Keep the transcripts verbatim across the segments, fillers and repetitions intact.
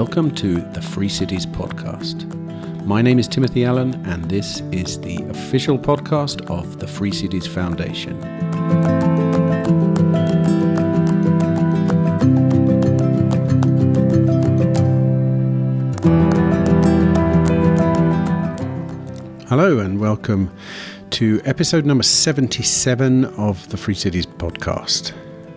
Welcome to the Free Cities Podcast. My name is Timothy Allen, and this is the official podcast of the Free Cities Foundation. Hello, and welcome to episode number seventy-seven of the Free Cities Podcast.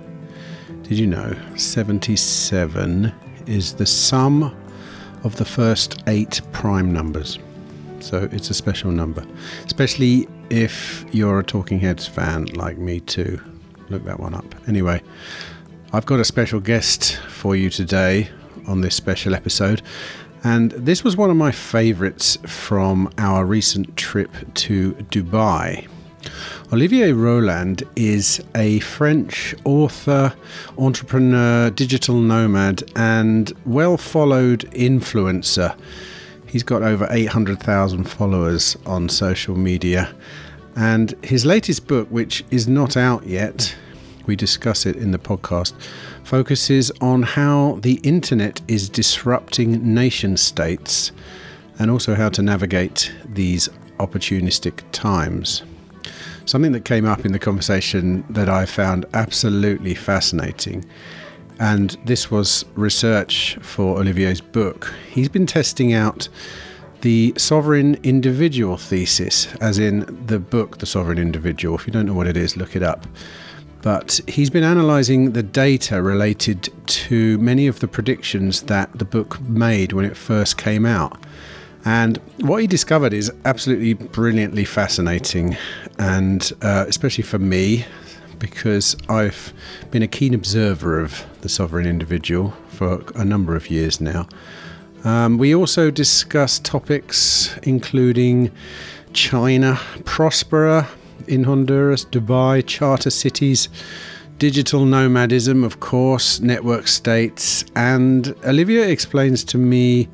Did you know seventy-seven is the sum of the first eight prime numbers? So it's a special number, especially if you're a Talking Heads fan like me too. Look that one up. Anyway, I've got a special guest for you today on this special episode, and this was one of my favorites from our recent trip to Dubai. Olivier Roland is a French author, entrepreneur, digital nomad, and well-followed influencer. He's got over eight hundred thousand followers on social media. And his latest book, which is not out yet, we discuss it in the podcast, focuses on how the internet is disrupting nation states and also how to navigate these opportunistic times. Something that came up in the conversation that I found absolutely fascinating, and this was research for Olivier's book. He's been testing out the sovereign individual thesis, as in the book The Sovereign Individual. If you don't know what it is, look it up. But he's been analysing the data related to many of the predictions that the book made when it first came out. And what he discovered is absolutely brilliantly fascinating, and uh, especially for me, because I've been a keen observer of the sovereign individual for a number of years now. Um, we also discuss topics including China, Prospera in Honduras, Dubai, charter cities, digital nomadism, of course, network states, and Olivier explains to me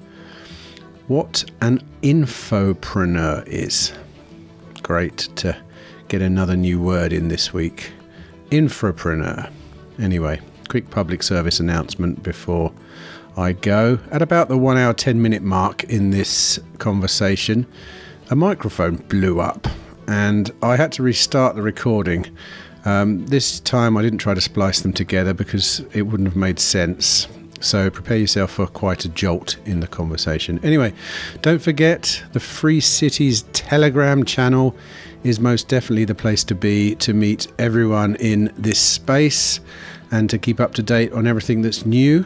what an infopreneur is. Great to get another new word in this week. Infopreneur. Anyway, quick public service announcement before I go. At about the one hour, ten minute mark in this conversation, a microphone blew up and I had to restart the recording. Um, this time I didn't try to splice them together because it wouldn't have made sense. So prepare yourself for quite a jolt in the conversation. Anyway, don't forget the Free Cities Telegram channel is most definitely the place to be to meet everyone in this space and to keep up to date on everything that's new.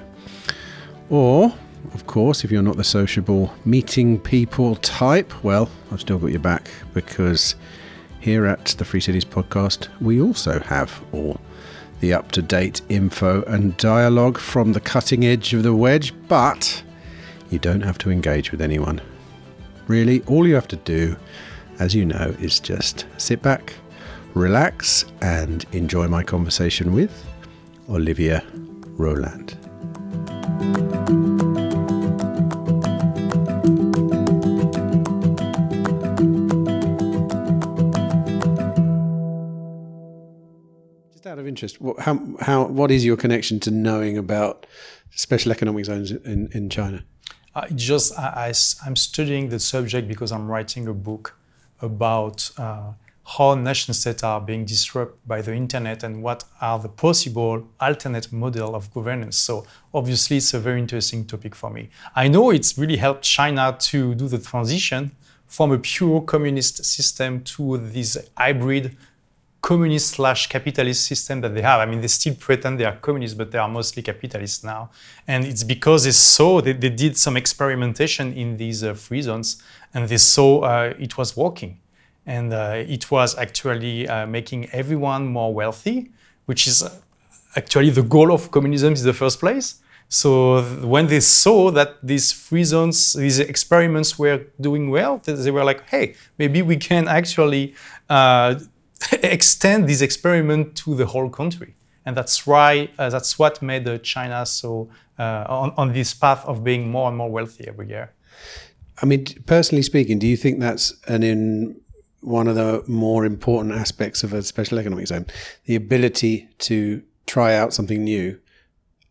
Or, of course, if you're not the sociable meeting people type, well, I've still got your back, because here at the Free Cities Podcast, we also have all the up-to-date info and dialogue from the cutting edge of the wedge, but you don't have to engage with anyone. Really, all you have to do, as you know, is just sit back, relax, and enjoy my conversation with Olivier Roland. Out of interest, what, how, how, what is your connection to knowing about special economic zones in, in China? Uh, just I, I, I'm studying the subject because I'm writing a book about uh, how nation states are being disrupted by the internet and what are the possible alternate model of governance. So obviously it's a very interesting topic for me. I know it's really helped China to do the transition from a pure communist system to this hybrid communist slash capitalist system that they have. I mean, they still pretend they are communists, but they are mostly capitalists now. And it's because they saw, they, they did some experimentation in these uh, free zones, and they saw uh, it was working. And uh, it was actually uh, making everyone more wealthy, which is actually the goal of communism in the first place. So when they saw that these free zones, these experiments were doing well, they were like, hey, maybe we can actually uh, extend this experiment to the whole country. And that's why uh, that's what made uh, China so uh, on, on this path of being more and more wealthy every year. I mean, personally speaking, do you think that's an in one of the more important aspects of a special economic zone, the ability to try out something new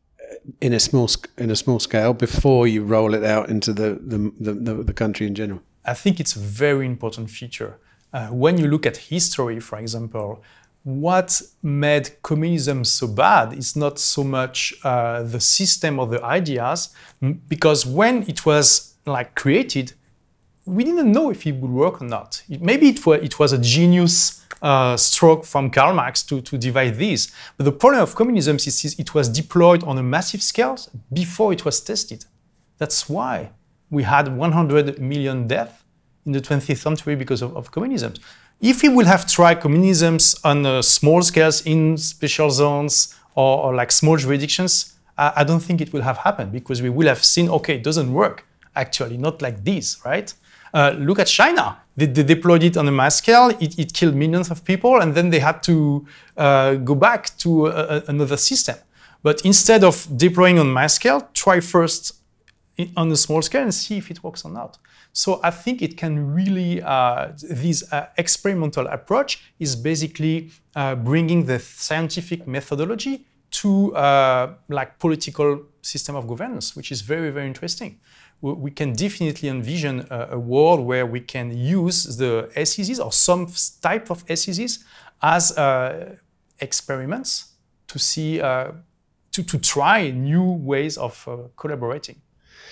in a small in a small scale before you roll it out into the the, the, the country in general? I think it's a very important feature. Uh, when you look at history, for example, what made communism so bad is not so much uh, the system or the ideas, because when it was like created, we didn't know if it would work or not. It, maybe it was, it was a genius uh, stroke from Karl Marx to, to divide this. But the problem of communism is, is it was deployed on a massive scale before it was tested. That's why we had one hundred million deaths in the twentieth century because of, of communism. If we would have tried communism on uh, small scales in special zones or, or like small jurisdictions, I, I don't think it will have happened, because we will have seen, okay, it doesn't work, actually, not like this, right? Uh, look at China. They, they deployed it on a mass scale, it, it killed millions of people, and then they had to uh, go back to a, a, another system. But instead of deploying on mass scale, try first on a small scale and see if it works or not. So I think it can really, uh, this uh, experimental approach is basically uh, bringing the scientific methodology to uh, like political system of governance, which is very, very interesting. We, we can definitely envision a, a world where we can use the S E Zs or some type of S E Zs as uh, experiments to see, uh, to, to try new ways of uh, collaborating.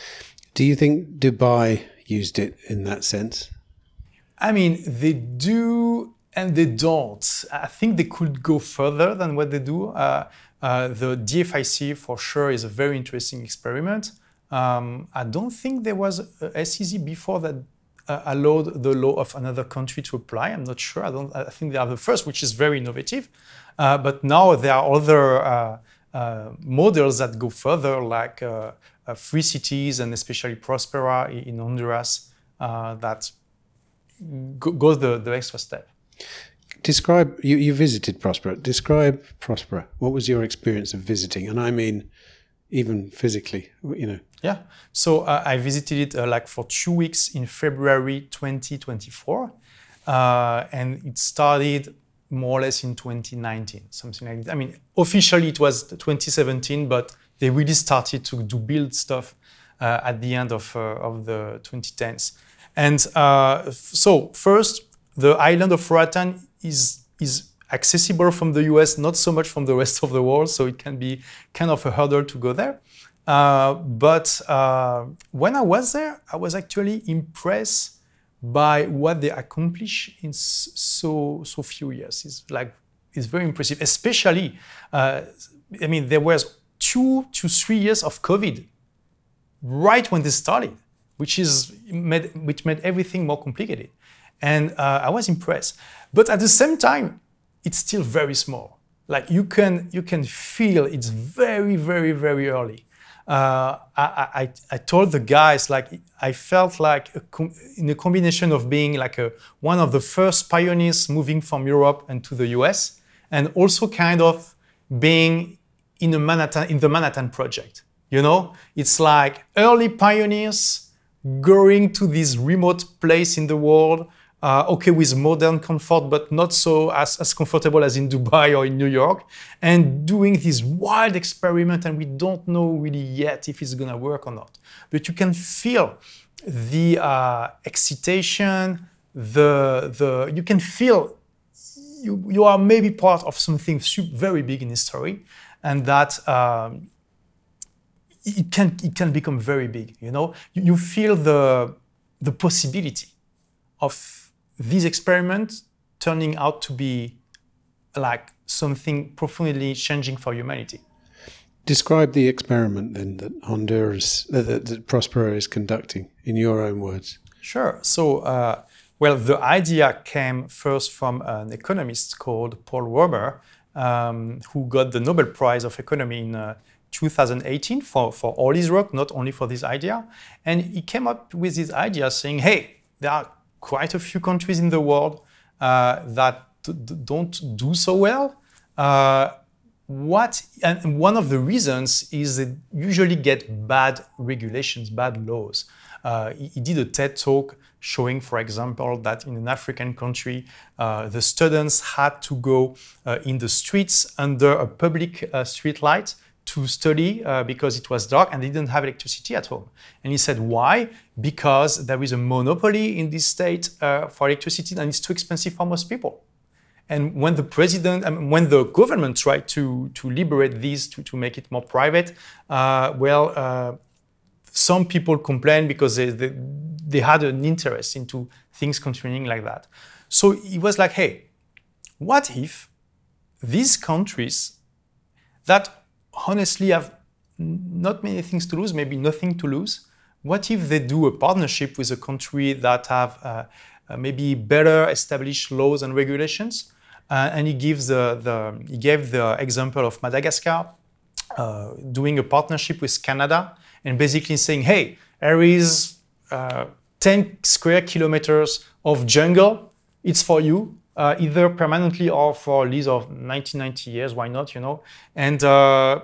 Do you think Dubai used it in that sense? I mean, they do and they don't. I think they could go further than what they do. Uh, uh, the D F I C for sure is a very interesting experiment. Um, I don't think there was a S E Z before that uh, allowed the law of another country to apply. I'm not sure. I don't. I think they are the first, which is very innovative. Uh, but now there are other uh, uh, models that go further, like uh, uh, free cities and especially Prospera in Honduras, uh, that go, goes the, the extra step. Describe, you, you visited Prospera. Describe Prospera. What was your experience of visiting? And I mean, even physically, you know. Yeah. So uh, I visited it uh, like for two weeks in February twenty twenty-four. Uh, and it started more or less in twenty nineteen, something like that. I mean, officially it was twenty seventeen, but they really started to do build stuff uh, at the end of, uh, of the twenty tens. And uh, so first, the island of Roatan is, is accessible from the U S, not so much from the rest of the world, so it can be kind of a hurdle to go there. Uh, but uh, when I was there, I was actually impressed by what they accomplish in so so few years. It's like it's very impressive. Especially, uh, I mean, there was two to three years of COVID right when they started, which is made which made everything more complicated, and uh, I was impressed. But at the same time, it's still very small. Like you can you can feel it's very very very early. Uh, I, I, I told the guys, like, I felt like a com in a combination of being like a, one of the first pioneers moving from Europe and to the U S, and also kind of being in, a Manhattan, in the Manhattan Project. You know, it's like early pioneers going to this remote place in the world, uh, okay, with modern comfort, but not so as, as comfortable as in Dubai or in New York, and doing this wild experiment, and we don't know really yet if it's gonna work or not. But you can feel the uh, excitation, the, the, you can feel you, you are maybe part of something very big in history, and that um, it can, it can become very big, you know? You, you feel the, the possibility of this experiment turning out to be like something profoundly changing for humanity. Describe the experiment then that Honduras, uh, that, that Prospera is conducting in your own words. Sure. So, uh, well, the idea came first from an economist called Paul Romer, um, who got the Nobel Prize of Economy in uh, two thousand eighteen for, for all his work, not only for this idea. And he came up with this idea saying, hey, there are quite a few countries in the world uh, that don't do so well. Uh, what and one of the reasons is they usually get bad regulations, bad laws. Uh, he, he did a TED talk showing, for example, that in an African country, uh, the students had to go uh, in the streets under a public uh, street light to study uh, because it was dark and they didn't have electricity at home. And he said, why? Because there is a monopoly in this state uh, for electricity and it's too expensive for most people. And when the president, I mean, when the government tried to, to liberate these, to, to make it more private, uh, well, uh, some people complained because they, they, they had an interest into things continuing like that. So he was like, hey, what if these countries that honestly have not many things to lose, maybe nothing to lose, what if they do a partnership with a country that have uh, uh, maybe better established laws and regulations? Uh, and he gives the, the he gave the example of Madagascar uh, doing a partnership with Canada and basically saying, hey, there is uh, ten square kilometers of jungle. It's for you, uh, either permanently or for a lease of ninety, ninety years. Why not? You know, and uh,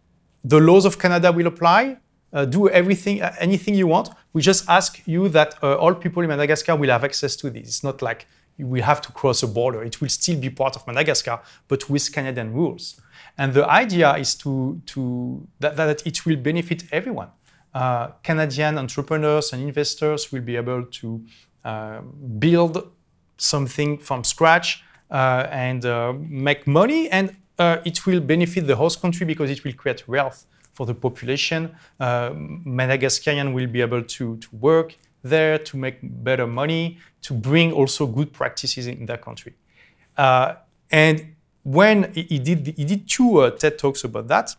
the laws of Canada will apply. Uh, do everything, uh, anything you want. We just ask you that uh, all people in Madagascar will have access to this. It's not like you will have to cross a border. It will still be part of Madagascar, but with Canadian rules. And the idea is to, to that, that it will benefit everyone. Uh, Canadian entrepreneurs and investors will be able to uh, build something from scratch uh, and uh, make money, and uh, it will benefit the host country because it will create wealth for the population. Uh, Madagascarian will be able to, to work there, to make better money, to bring also good practices in their country. Uh, and when he, he did he did two uh, TED Talks about that,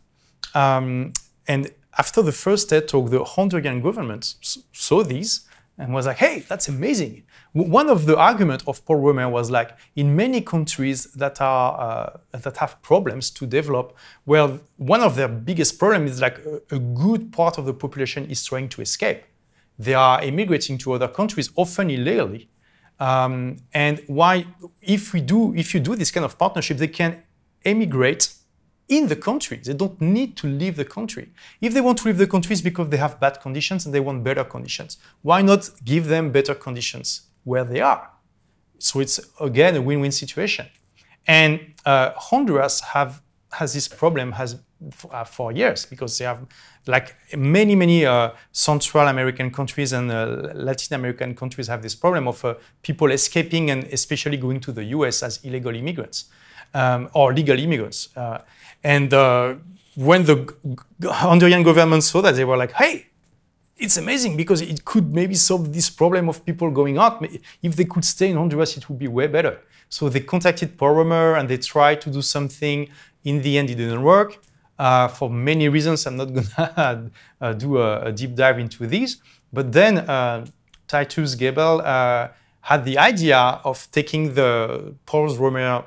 um, and after the first TED Talk, the Honduran government saw this and was like, hey, that's amazing. One of the arguments of Paul Romer was like, in many countries that are uh, that have problems to develop, well, one of their biggest problems is like a, a good part of the population is trying to escape. They are immigrating to other countries, often illegally. Um, and why, if we do, if you do this kind of partnership, they can emigrate in the country. They don't need to leave the country. If they want to leave the country, it's because they have bad conditions and they want better conditions. Why not give them better conditions where they are? So it's, again, a win-win situation. And uh, Honduras have has this problem has for, uh, for years because they have, like many, many uh, Central American countries and uh, Latin American countries have this problem of uh, people escaping and especially going to the U S as illegal immigrants um, or legal immigrants. Uh, and uh, when the Honduran government saw that, they were like, hey, it's amazing because it could maybe solve this problem of people going out. If they could stay in Honduras, it would be way better. So they contacted Paul Romer and they tried to do something. In the end, it didn't work uh, for many reasons. I'm not gonna uh, do a, a deep dive into these. But then uh, Titus Gebel uh, had the idea of taking the Paul Romer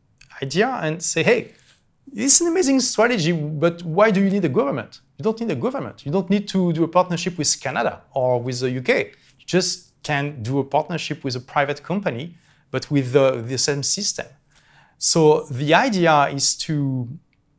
idea and say, hey, it's an amazing strategy, but why do you need a government? You don't need a government. You don't need to do a partnership with Canada or with the U K. You just can do a partnership with a private company, but with the, the same system. So the idea is to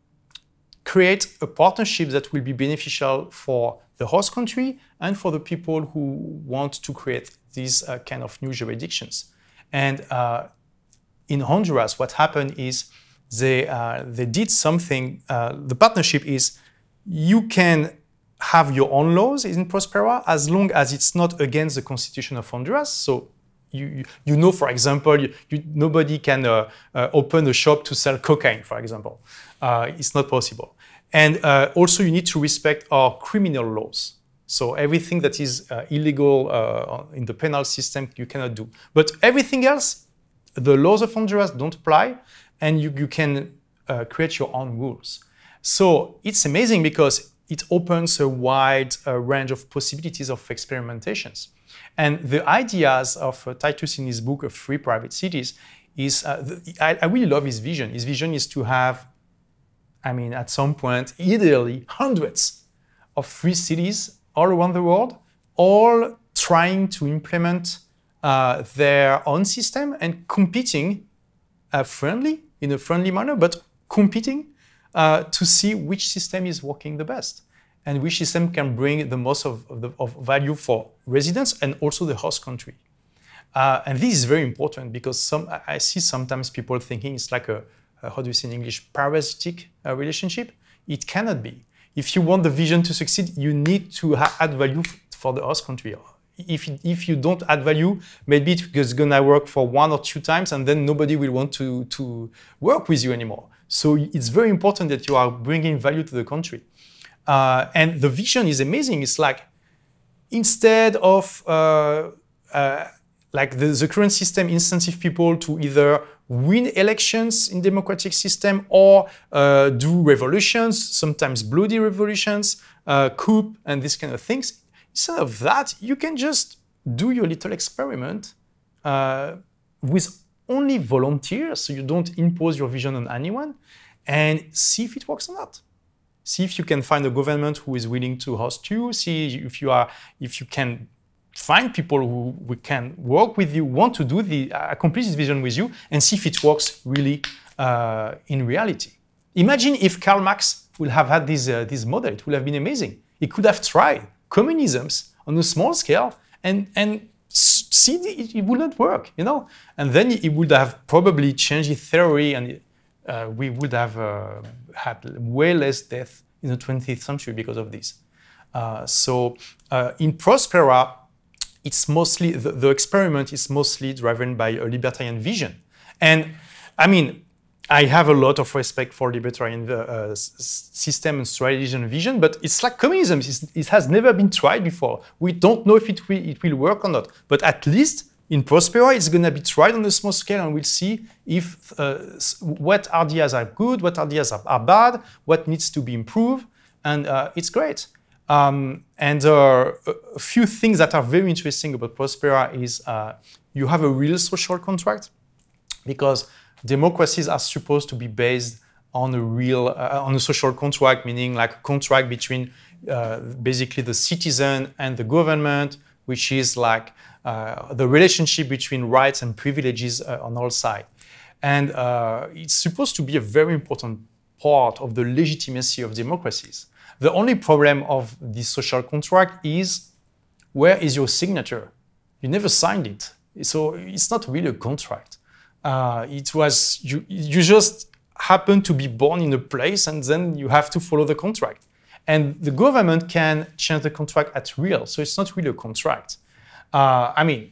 create a partnership that will be beneficial for the host country and for the people who want to create these uh, kind of new jurisdictions. And uh, in Honduras, what happened is they, uh, they did something. Uh, the partnership is you can have your own laws in Prospera as long as it's not against the constitution of Honduras. So You, you, you know, for example, you, you, nobody can uh, uh, open a shop to sell cocaine, for example. Uh, it's not possible. And uh, also you need to respect our criminal laws. So everything that is uh, illegal uh, in the penal system, you cannot do. But everything else, the laws of Honduras don't apply, and you, you can uh, create your own rules. So it's amazing because it opens a wide uh, range of possibilities of experimentations. And the ideas of uh, Titus in his book of Free Private Cities is, uh, the, I, I really love his vision. His vision is to have, I mean, at some point, ideally, hundreds of free cities all around the world, all trying to implement uh, their own system and competing uh, friendly, in a friendly manner, but competing uh, to see which system is working the best. And which system can bring the most of, of, the, of value for residents and also the host country. Uh, and this is very important because some, I see sometimes people thinking it's like a, a how do you say in English, parasitic uh, relationship. it cannot be. If you want the vision to succeed, you need to ha- add value for the host country. If, if you don't add value, maybe it's gonna work for one or two times and then nobody will want to, to work with you anymore. So it's very important that you are bringing value to the country. Uh, and the vision is amazing. It's like, instead of uh, uh, like the, the current system incentive people to either win elections in democratic system or uh, do revolutions, sometimes bloody revolutions, uh, coup, and these kind of things. Instead of that, you can just do your little experiment uh, with only volunteers, so you don't impose your vision on anyone, and see if it works or not. See if you can find a government who is willing to host you. See if you are, if you can find people who, who can work with you, want to do the uh, accomplish this vision with you, and see if it works really uh, in reality. Imagine if Karl Marx would have had this uh, this model. It would have been amazing. He could have tried communisms on a small scale and and see it, it would not work, you know. And then he would have probably changed his theory, and uh, we would have uh, had way less death in the twentieth century because of this. Uh, so uh, in Prospera, it's mostly the, the experiment is mostly driven by a libertarian vision, and I mean. I have a lot of respect for libertarian uh, system and strategy and vision, but it's like communism. It's, it has never been tried before. We don't know if it will, it will work or not. But at least in Prospera, it's going to be tried on a small scale, and we'll see if uh, what ideas are good, what ideas are, are bad, what needs to be improved, and uh, it's great. Um, and uh, a few things that are very interesting about Prospera is uh, you have a real social contract, because democracies are supposed to be based on a real, uh, on a social contract, meaning like a contract between uh, basically the citizen and the government, which is like uh, the relationship between rights and privileges uh, on all sides. And uh, it's supposed to be a very important part of the legitimacy of democracies. The only problem of this social contract is, where is your signature? You never signed it. So it's not really a contract. Uh, it was, you, you just happen to be born in a place and then you have to follow the contract. And the government can change the contract at will, so it's not really a contract. Uh, I mean,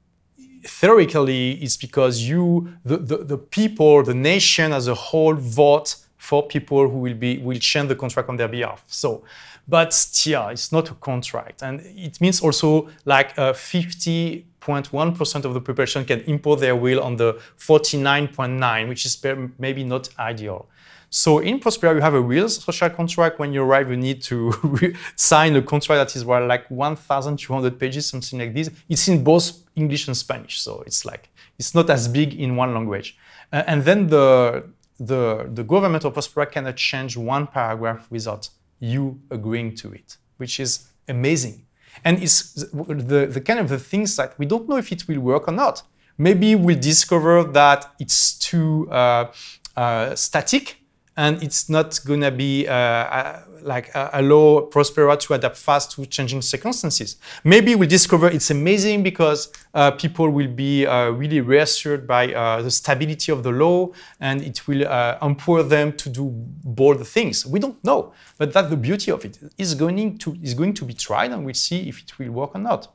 theoretically, it's because you, the, the, the people, the nation as a whole vote for people who will be will change the contract on their behalf. So, but still, it's not a contract. And it means also like uh, fifty point one percent of the population can impose their will on the forty-nine point nine, which is maybe not ideal. So in Prospera, you have a real social contract. When you arrive, you need to sign a contract that is well, like one thousand two hundred pages, something like this. It's in both English and Spanish, so it's like it's not as big in one language. Uh, and then the, the, the government of Prospera cannot change one paragraph without you agreeing to it, which is amazing. And it's the, the kind of the things that we don't know if it will work or not. Maybe we'll discover that it's too uh, uh, static and it's not gonna be uh, uh, like uh, allow Prospera to adapt fast to changing circumstances. Maybe we'll discover it's amazing because uh, people will be uh, really reassured by uh, the stability of the law, and it will uh, empower them to do bold things. We don't know, but that's the beauty of it. It's going to, it's going to be tried, and we'll see if it will work or not.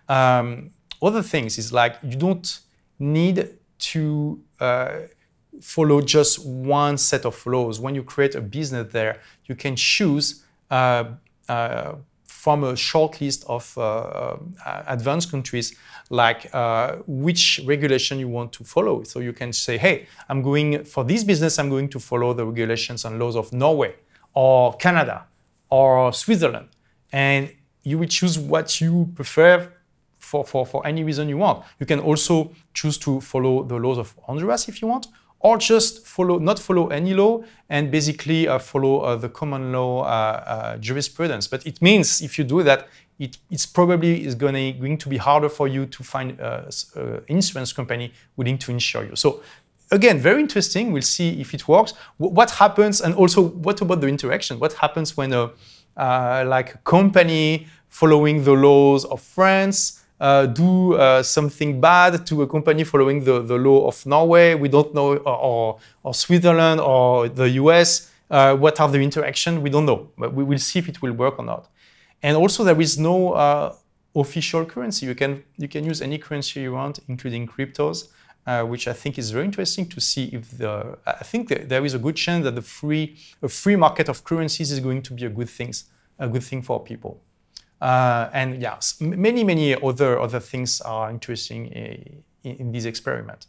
Um, other things is like you don't need to uh, follow just one set of laws. When you create a business there, you can choose uh, uh, from a short list of uh, uh, advanced countries, like uh, which regulation you want to follow. So you can say, hey, I'm going, for this business, I'm going to follow the regulations and laws of Norway or Canada or Switzerland. And you will choose what you prefer for, for, for any reason you want. You can also choose to follow the laws of Honduras if you want, or just follow, not follow any law and basically uh, follow uh, the common law uh, uh, jurisprudence. But it means if you do that, it, it's probably is gonna, going to be harder for you to find an uh, insurance company willing to insure you. So again, very interesting. We'll see if it works. W what happens, and also what about the interaction? What happens when a uh, like a company following the laws of France Uh, do uh, something bad to a company following the, the law of Norway, we don't know, or, or Switzerland or the U S, Uh, what are the interactions? We don't know, but we will see if it will work or not. And also, there is no uh, official currency. You can you can use any currency you want, including cryptos, uh, which I think is very interesting to see if the. I think that there is a good chance that the free a free market of currencies is going to be a good things a good thing for people. Uh, and yes, many many other other things are interesting in, in this experiment.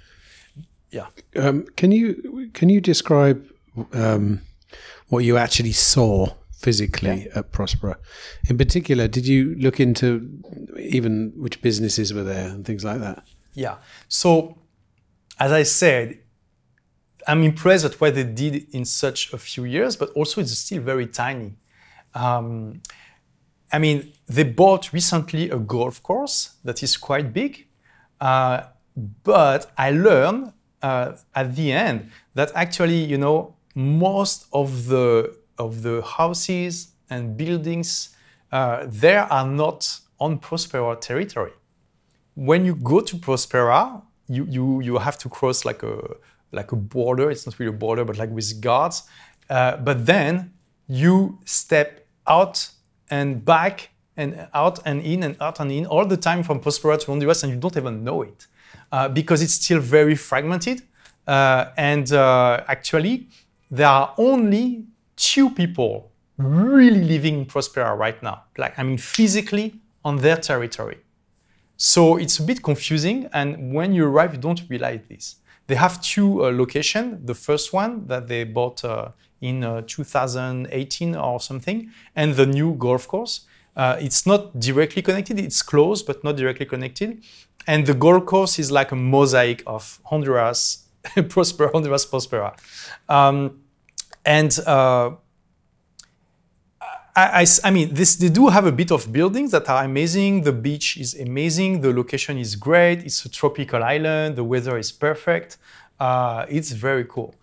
Yeah. Um, can you can you describe um, what you actually saw physically yeah. at Prospera? In particular, did you look into even which businesses were there and things like that? Yeah. So, as I said, I'm impressed at what they did in such a few years, but also it's still very tiny. Um, I mean, they bought recently a golf course that is quite big, uh, but I learned uh, at the end that actually, you know, most of the of the houses and buildings uh, there are not on Prospera territory. When you go to Prospera, you you you have to cross like a like a border. It's not really a border, but like with guards. Uh, but then you step out and back and out and in and out and in all the time from Prospera to Honduras, and you don't even know it uh, because it's still very fragmented. Uh, and uh, actually, there are only two people really living in Prospera right now. Like, I mean, physically on their territory. So it's a bit confusing. And when you arrive, you don't realize this. They have two uh, locations. The first one that they bought uh, in uh, two thousand eighteen or something, and the new golf course. Uh, it's not directly connected. It's close, but not directly connected. And the golf course is like a mosaic of Honduras, Prospera, Honduras, Prospera. Um, and uh, I, I, I mean, this, they do have a bit of buildings that are amazing. The beach is amazing. The location is great. It's a tropical island. The weather is perfect. Uh, it's very cool.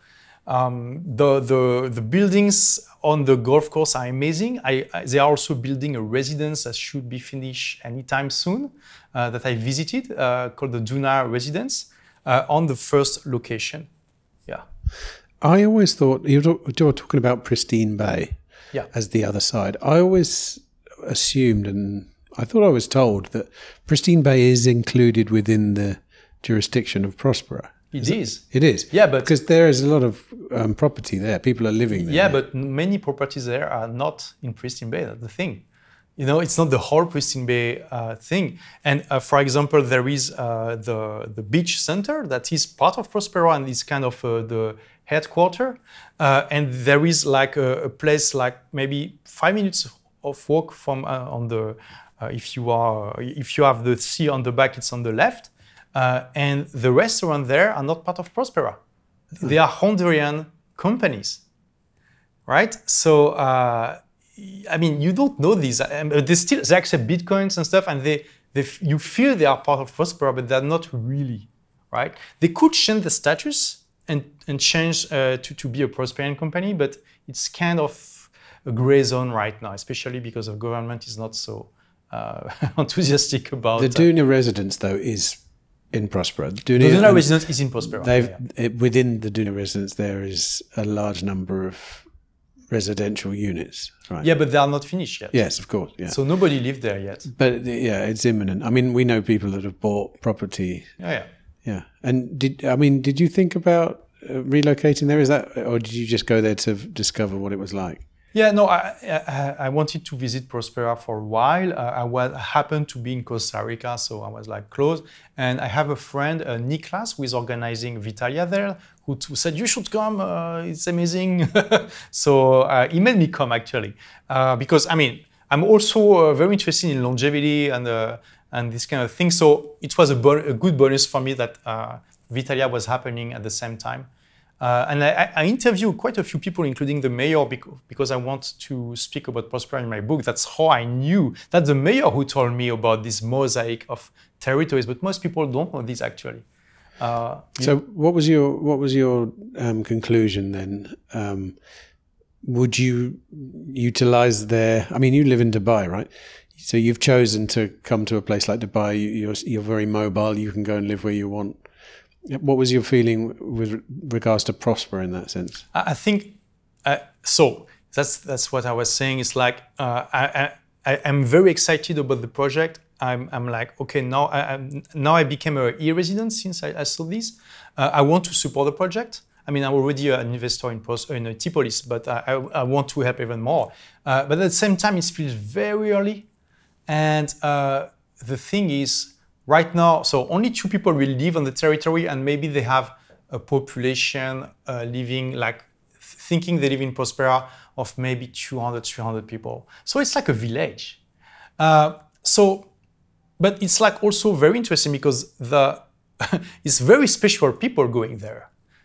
Um, the, the, the buildings on the golf course are amazing. I, I, they are also building a residence that should be finished anytime soon uh, that I visited uh, called the Duna Residence uh, on the first location. Yeah. I always thought, you were talking about Pristine Bay yeah. as the other side. I always assumed, and I thought I was told, that Pristine Bay is included within the jurisdiction of Prospera. It is. It is. Yeah, but because there is a lot of um, property there. People are living there. Yeah, but many properties there are not in Pristine Bay. That's the thing. You know, it's not the whole Pristine Bay uh, thing. And uh, for example, there is uh, the the beach center that is part of Prospera and is kind of uh, the headquarters. Uh, and there is like a, a place like maybe five minutes of walk from uh, on the uh, if you are if you have the sea on the back, it's on the left. Uh, and the restaurants there are not part of Prospera. Mm. They are Honduran companies, right? So, uh, I mean, you don't know these. They still they accept bitcoins and stuff, and they, they you feel they are part of Prospera, but they're not really, right? They could change the status and and change uh, to to be a Prosperian company, but it's kind of a gray zone right now, especially because the government is not so uh, enthusiastic about the Duna uh, residence, though, is in Prospera. The Duna, Duna residence is in Prospera. They've, yeah, yeah. It, within the Duna residence, there is a large number of residential units, right? Yeah, but they are not finished yet. Yes, of course. Yeah. So nobody lived there yet. But yeah, it's imminent. I mean, we know people that have bought property. Yeah, yeah. Yeah. And did I mean, did you think about uh, relocating there? Is that, or did you just go there to discover what it was like? Yeah, no, I, I, I wanted to visit Prospera for a while. Uh, I was, happened to be in Costa Rica, so I was like close. And I have a friend, uh, Niklas, who is organizing Vitalia there, who, who said, you should come, uh, it's amazing. So uh, he made me come actually. Uh, because, I mean, I'm also uh, very interested in longevity and, uh, and this kind of thing. So it was a, bo a good bonus for me that uh, Vitalia was happening at the same time. Uh, and I, I interviewed quite a few people, including the mayor, because, because I want to speak about Prospera in my book. That's how I knew. That's the mayor who told me about this mosaic of territories, but most people don't know this actually. Uh, so what was your what was your um, conclusion then? Um, would you utilize their, I mean, you live in Dubai, right? So you've chosen to come to a place like Dubai. You're, you're very mobile. You can go and live where you want. What was your feeling with regards to Prospera in that sense? I think uh, so that's that's what I was saying. It's like uh, I, I I'm very excited about the project. I'm I'm like okay now I I'm, now I became a e-resident since I, I saw this. Uh, I want to support the project. I mean, I'm already an investor in Post, in Tipolis, but I, I, I want to help even more. Uh, but at the same time, it feels very early. And uh, the thing is, right now, so only two people will live on the territory, and maybe they have a population uh, living, like thinking they live in Prospera of maybe two hundred, three hundred people. So it's like a village. Uh, so, but it's like also very interesting because the it's very special people going there.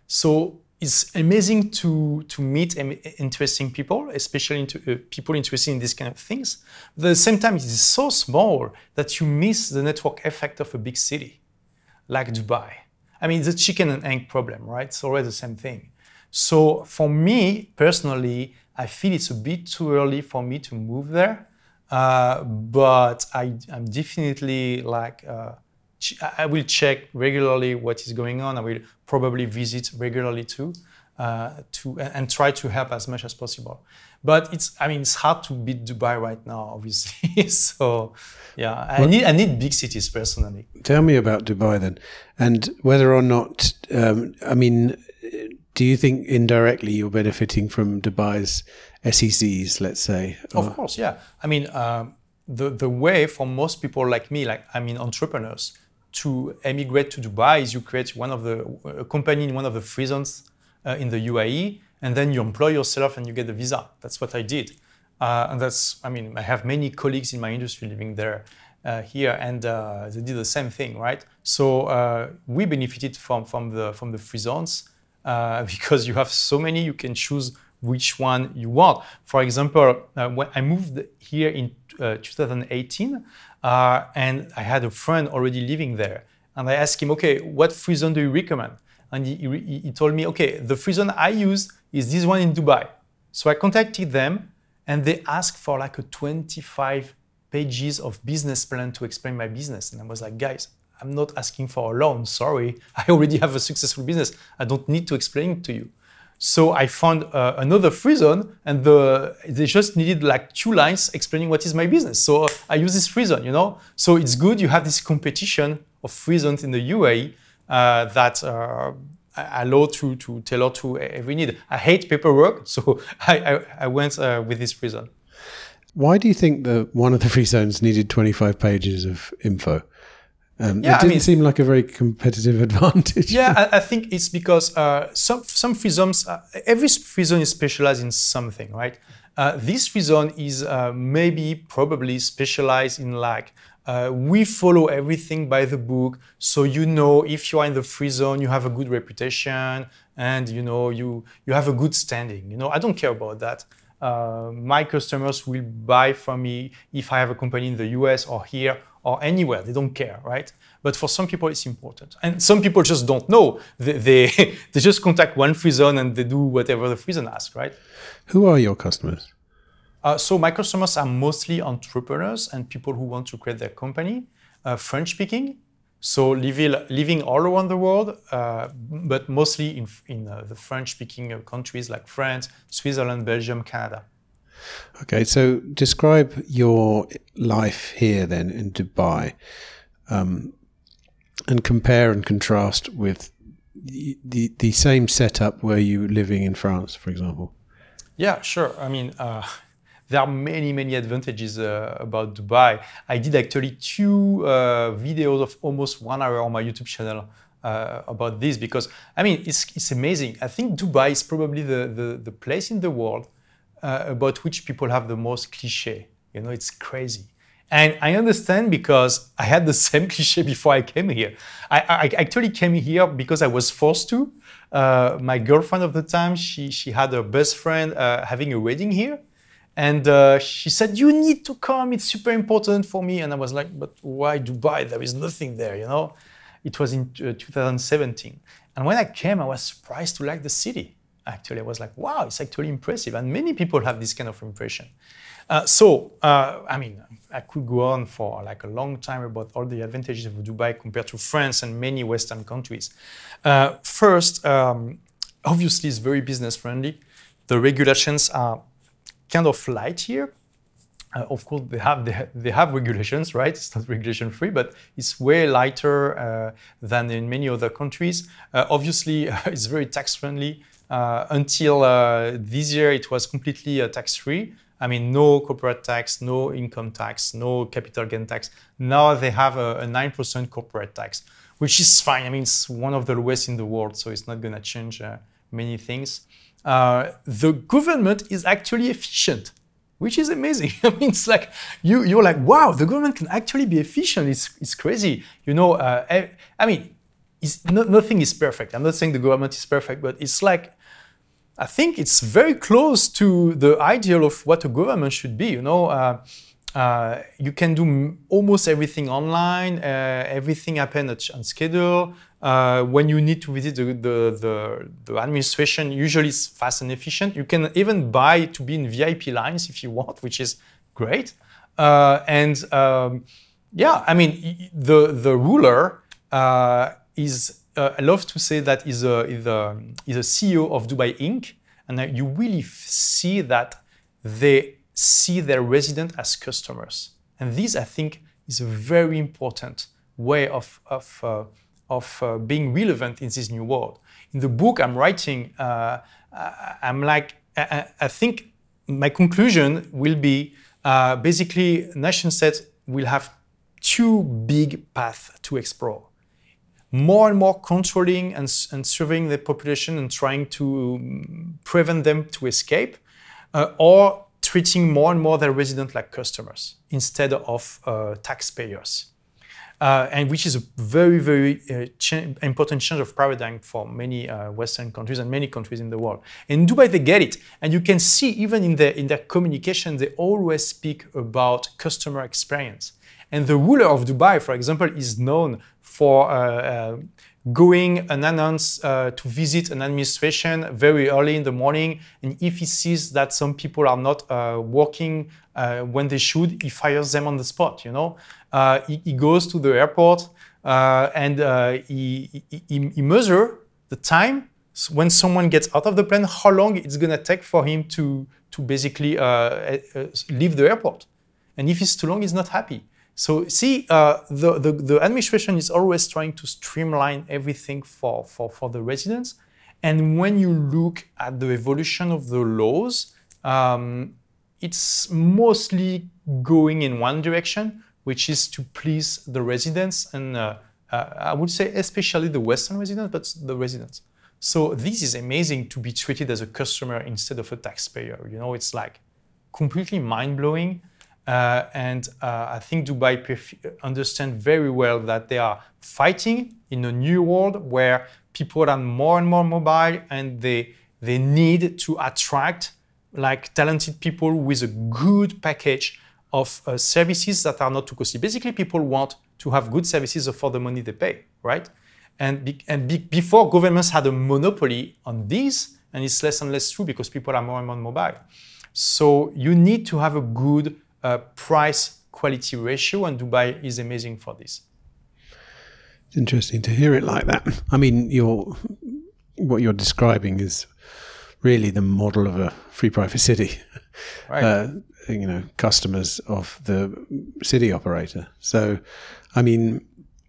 So it's amazing to, to meet interesting people, especially into, uh, people interested in these kind of things. But at the same time, it is so small that you miss the network effect of a big city, like Dubai. I mean, it's a chicken and egg problem, right? It's always the same thing. So for me, personally, I feel it's a bit too early for me to move there. Uh, but I, I'm definitely like, uh, I will check regularly what is going on. I will probably visit regularly too, uh, to and, and try to help as much as possible. But it's, I mean, it's hard to beat Dubai right now, obviously. So, yeah, I well, need I need big cities personally. Tell me about Dubai then, and whether or not, um, I mean, do you think indirectly you're benefiting from Dubai's S E Cs, let's say? Of course, yeah. I mean, um, the the way for most people like me, like I mean, entrepreneurs, to emigrate to Dubai is you create one of the a company in one of the free zones uh, in the U A E, and then you employ yourself and you get the visa. That's what I did, uh, and that's I mean I have many colleagues in my industry living there uh, here, and uh, they did the same thing, right? So uh, we benefited from from the from the free zones uh, because you have so many, you can choose which one you want. For example, uh, when I moved here in uh, two thousand eighteen. Uh, and I had a friend already living there. And I asked him, okay, what free zone do you recommend? And he, he, he told me, okay, the free zone I use is this one in Dubai. So I contacted them and they asked for like a twenty-five pages of business plan to explain my business. And I was like, guys, I'm not asking for a loan, sorry. I already have a successful business. I don't need to explain it to you. So I found uh, another free zone, and the, they just needed like two lines explaining what is my business. So uh, I use this free zone, you know. So it's good you have this competition of free zones in the U A E uh, that uh, allow to, to tailor to every need. I hate paperwork, so I, I, I went uh, with this free zone. Why do you think that one of the free zones needed twenty-five pages of info? Um, yeah, it didn't I mean, seem like a very competitive advantage. Yeah, I, I think it's because uh, some some free zones, uh, every free zone is specialized in something, right? Uh, this free zone is uh, maybe probably specialized in like, uh, we follow everything by the book. So, you know, if you are in the free zone, you have a good reputation and, you know, you, you have a good standing. You know, I don't care about that. Uh, my customers will buy from me if I have a company in the U S or here or anywhere. They don't care, right? But for some people, it's important. And some people just don't know. They, they, they just contact one free zone and they do whatever the free zone asks, right? Who are your customers? Uh, so my customers are mostly entrepreneurs and people who want to create their company, uh, French-speaking. So living, living all around the world, uh, but mostly in, in uh, the French-speaking uh, countries like France, Switzerland, Belgium, Canada. Okay, so describe your life here then in Dubai, um, and compare and contrast with the, the the same setup where you were living in France, for example. Yeah, sure. I mean, uh, there are many, many advantages uh, about Dubai. I did actually two uh, videos of almost one hour on my YouTube channel uh, about this because, I mean, it's, it's amazing. I think Dubai is probably the, the, the place in the world uh, about which people have the most cliche. You know, it's crazy. And I understand because I had the same cliche before I came here. I, I actually came here because I was forced to. Uh, my girlfriend of the time, she, she had her best friend uh, having a wedding here. And uh, she said, you need to come, it's super important for me. And I was like, but why Dubai? There is nothing there, you know? It was in uh, two thousand seventeen. And when I came, I was surprised to like the city. Actually, I was like, wow, it's actually impressive. And many people have this kind of impression. Uh, so, uh, I mean, I could go on for like a long time about all the advantages of Dubai compared to France and many Western countries. Uh, first, um, obviously, it's very business friendly. the regulations are kind of light here. Uh, of course, they have, they have they have regulations, right? It's not regulation free, but it's way lighter uh, than in many other countries. Uh, obviously, uh, it's very tax friendly. Uh, until uh, this year, it was completely uh, tax free. I mean, no corporate tax, no income tax, no capital gain tax. Now they have a, a nine percent corporate tax, which is fine. I mean, it's one of the lowest in the world, so it's not going to change uh, many things. Uh, the government is actually efficient, which is amazing. I mean, it's like, you, you're like, wow, the government can actually be efficient. It's, it's crazy. You know, uh, I, I mean, it's, no, nothing is perfect. I'm not saying the government is perfect, but it's like, I think it's very close to the ideal of what a government should be. You know, uh, uh, you can do almost everything online. Uh, everything happens on schedule. Uh, when you need to visit the, the, the, the administration, usually it's fast and efficient. You can even buy to be in V I P lines if you want, which is great. Uh, and um, yeah, I mean, the the ruler uh, is. Uh, I love to say that is a, is a, is a C E O of Dubai Incorporated, and uh, you really see that they see their residents as customers. And this, I think, is a very important way of, of, uh, of uh, being relevant in this new world. In the book I'm writing, uh, I'm like, I, I think my conclusion will be uh, basically nation states will have two big paths to explore. More and more controlling and, and surveying the population and trying to prevent them to escape, uh, or treating more and more their residents like customers instead of uh, taxpayers. Uh, and which is a very, very uh, ch important change of paradigm for many uh, Western countries and many countries in the world. In Dubai, they get it. And you can see even in their, in their communication, they always speak about customer experience. And the ruler of Dubai, for example, is known for uh, uh, going unannounced uh, to visit an administration very early in the morning. And if he sees that some people are not uh, working uh, when they should, he fires them on the spot, you know. Uh, he, he goes to the airport uh, and uh, he, he, he measures the time when someone gets out of the plane, how long it's going to take for him to, to basically uh, uh, leave the airport. And if it's too long, he's not happy. So see, uh, the, the, the administration is always trying to streamline everything for, for, for the residents. And when you look at the evolution of the laws, um, it's mostly going in one direction, which is to please the residents. And uh, uh, I would say especially the Western residents, but the residents. So this is amazing to be treated as a customer instead of a taxpayer. You know, it's like completely mind-blowing. Uh, and uh, I think Dubai understand very well that they are fighting in a new world where people are more and more mobile, and they they need to attract like talented people with a good package of uh, services that are not too costly. Basically, people want to have good services for the money they pay, right? And be, and be, before, governments had a monopoly on these, and it's less and less true because people are more and more mobile. So you need to have a good Uh, price-quality ratio, and Dubai is amazing for this. It's interesting to hear it like that. I mean, you're, what you're describing is really the model of a free private city. Right. Uh, you know, customers of the city operator. So, I mean,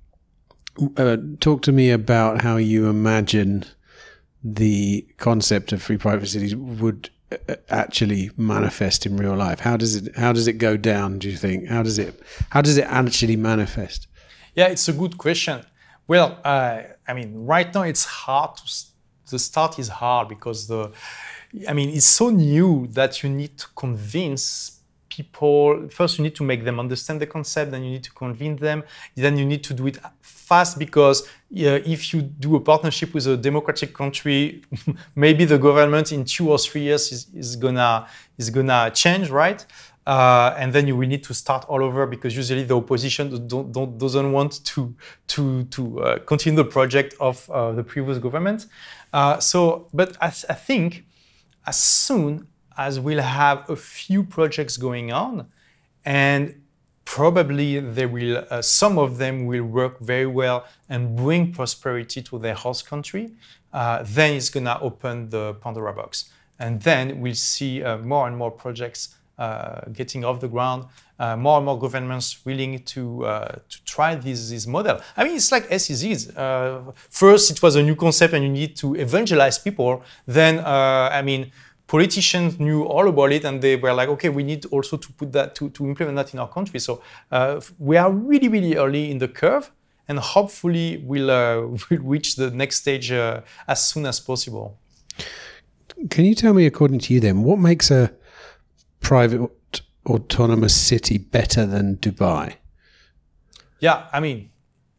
uh, talk to me about how you imagine the concept of free private cities would actually manifest in real life. How does it how does it go down, do you think? How does it how does it actually manifest? Yeah, it's a good question. Well, uh, I mean, right now it's hard to the start is hard because the I mean, it's so new that you need to convince people. First, you need to make them understand the concept, then you need to convince them, then you need to do it fast because uh, if you do a partnership with a democratic country, maybe the government in two or three years is, is gonna is gonna change, right? Uh, and then you will need to start all over because usually the opposition don't, don't, doesn't want to to to uh, continue the project of uh, the previous government. Uh, so, but I, I think as soon as we'll have a few projects going on, and probably they will, uh, some of them will work very well and bring prosperity to their host country, uh, then it's gonna open the Pandora box. And then we'll see uh, more and more projects uh, getting off the ground, uh, more and more governments willing to uh, to try this, this model. I mean, it's like S E Zs. Uh, first, it was a new concept and you need to evangelize people. Then, uh, I mean, politicians knew all about it and they were like, okay, we need also to put that, to, to implement that in our country. So uh, we are really, really early in the curve and hopefully we'll, uh, we'll reach the next stage uh, as soon as possible. Can you tell me, according to you then, what makes a private autonomous city better than Dubai? Yeah, I mean,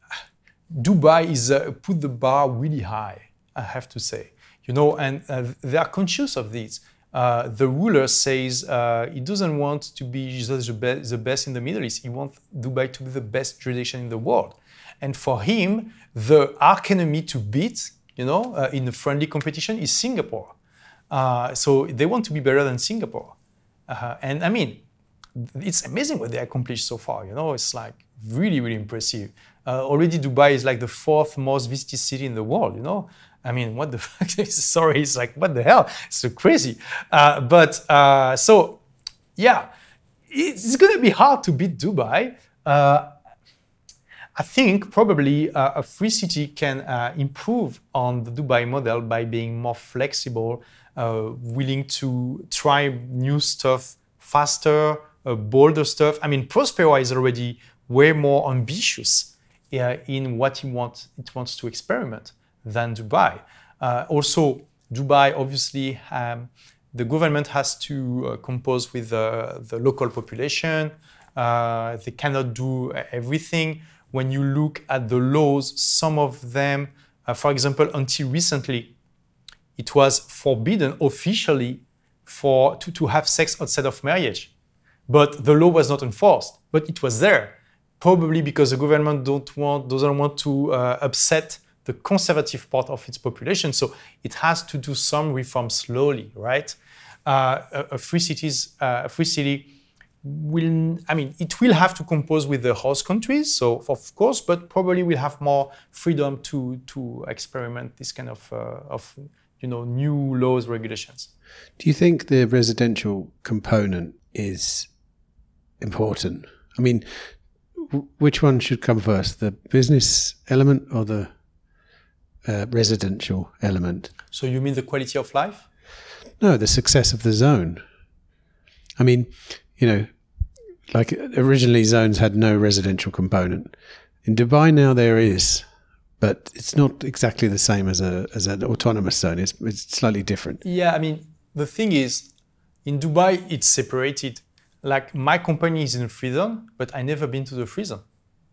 Dubai is uh, put the bar really high, I have to say. You know, and uh, they are conscious of this. Uh, the ruler says uh, he doesn't want to be just the, be- the best in the Middle East. He wants Dubai to be the best jurisdiction in the world. And for him, the arch enemy to beat, you know, uh, in a friendly competition is Singapore. Uh, so they want to be better than Singapore. Uh, and I mean, it's amazing what they accomplished so far. You know, it's like really, really impressive. Uh, already Dubai is like the fourth most visited city in the world, you know. I mean, what the fuck? Sorry, it's like, what the hell? It's so crazy. Uh, but uh, so, yeah, it's going to be hard to beat Dubai. Uh, I think probably uh, a free city can uh, improve on the Dubai model by being more flexible, uh, willing to try new stuff faster, uh, bolder stuff. I mean, Prospera is already way more ambitious uh, in what he wants, it wants to experiment than Dubai. Uh, also, Dubai, obviously, um, the government has to uh, compose with uh, the local population. Uh, they cannot do everything. When you look at the laws, some of them, uh, for example, until recently, it was forbidden officially for to, to have sex outside of marriage. But the law was not enforced, but it was there. Probably because the government don't want, doesn't want to uh, upset the conservative part of its population. So it has to do some reform slowly, right? Uh, a, a free cities, uh, a free city will, I mean, it will have to compose with the host countries, so of course, but probably will have more freedom to to experiment this kind of uh, of you know new laws, regulations. Do you think the residential component is important? I mean, w- which one should come first, the business element or the uh, residential element? So you mean the quality of life? No, the success of the zone. I mean, you know, like originally zones had no residential component. In Dubai now there is, but it's not exactly the same as a as an autonomous zone. It's it's slightly different. Yeah, I mean, the thing is, in Dubai it's separated. Like my company is in a free zone, but I never been to the free zone.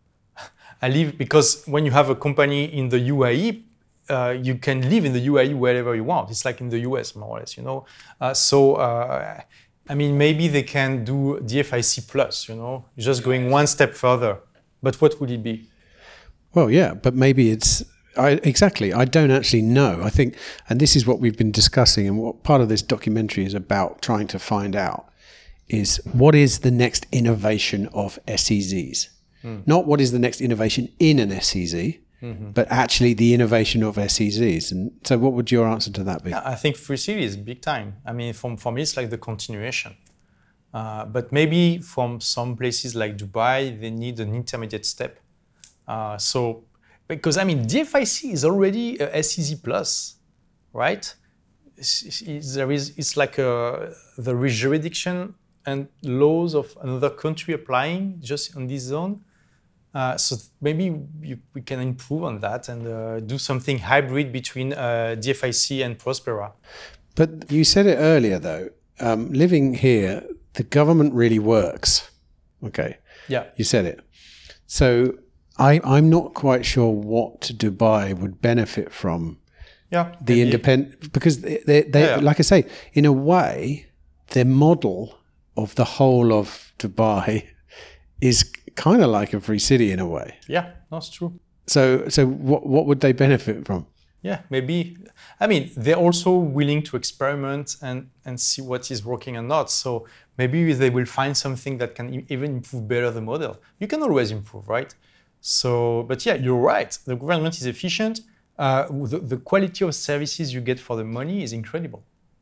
I live because when you have a company in the U A E, uh, you can live in the U A E wherever you want. It's like in the U S more or less, you know. Uh, so. Uh, I mean, maybe they can do D F I C plus, you know, just going one step further. But what would it be? Well, yeah, but maybe it's I, exactly. I don't actually know. I think, and this is what we've been discussing, and what part of this documentary is about trying to find out is what is the next innovation of S E Zs, mm. not what is the next innovation in an S E Z. Mm-hmm. But actually the innovation of S E Zs. And so what would your answer to that be? I think free city is big time. I mean, from, for me, it's like the continuation. Uh, but maybe from some places like Dubai, they need an intermediate step. Uh, so, because I mean, D F I C is already a S E Z plus, right? It's, it's, there is, it's like a, the jurisdiction and laws of another country applying just on this zone. Uh, so maybe you, we can improve on that and uh, do something hybrid between uh, D F I C and Prospera. But you said it earlier, though. Um, living here, the government really works. Okay. Yeah. You said it. So I, I'm not quite sure what Dubai would benefit from. Yeah. The independent, because they, they, they yeah, yeah. like I say, in a way, their model of the whole of Dubai is kind of like a free city in a way. Yeah, that's true. So, so what what would they benefit from? Yeah, maybe. I mean, they're also willing to experiment and and see what is working and not. So maybe they will find something that can even improve better the model. You can always improve, right? So, but yeah, you're right. The government is efficient. Uh, the, the quality of services you get for the money is incredible.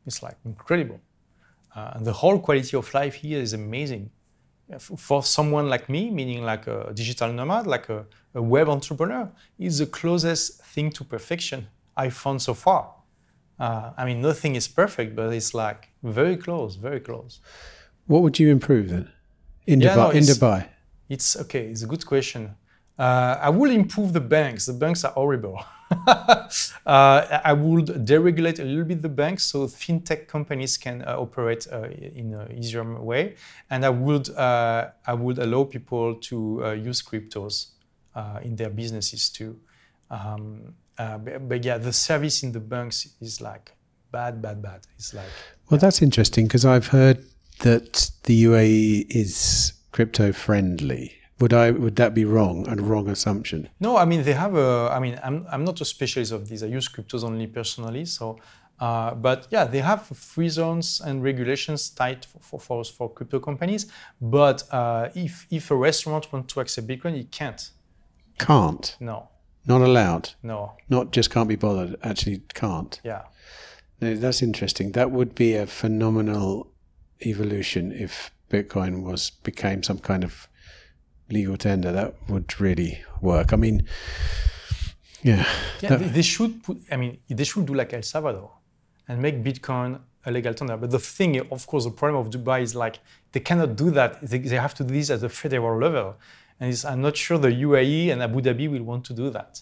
It's like incredible. Uh, and the whole quality of life here is amazing. For someone like me, meaning like a digital nomad, like a, a web entrepreneur, is the closest thing to perfection I found so far. Uh, I mean, nothing is perfect, but it's like very close, very close. What would you improve then in Yeah, Dubai? no, in it's- Dubai, It's okay. It's a good question. Uh, I will improve the banks. The banks are horrible. uh, I would deregulate a little bit the banks so fintech companies can uh, operate uh, in an easier way, and I would uh, I would allow people to uh, use cryptos uh, in their businesses too. Um, uh, but, but yeah, the service in the banks is like bad, bad, bad. It's like well, that's interesting because I've heard that the U A E is crypto friendly. Would I? Would that be wrong? A wrong assumption? No, I mean they have a. I mean, I'm I'm not a specialist of this. I use cryptos only personally. So, uh, but yeah, they have free zones and regulations tight for for for crypto companies. But uh, if if a restaurant wants to accept Bitcoin, it can't. Can't. No, Not allowed. no. Not just can't be bothered. Actually, can't. Yeah. No, that's interesting. That would be a phenomenal evolution if Bitcoin was became some kind of legal tender. That would really work. I mean, yeah. Yeah, that- they, they should put. I mean, they should do like El Salvador, and make Bitcoin a legal tender. But the thing, of course, the problem of Dubai is like they cannot do that. They, they have to do this at the federal level, and it's, I'm not sure the U A E and Abu Dhabi will want to do that.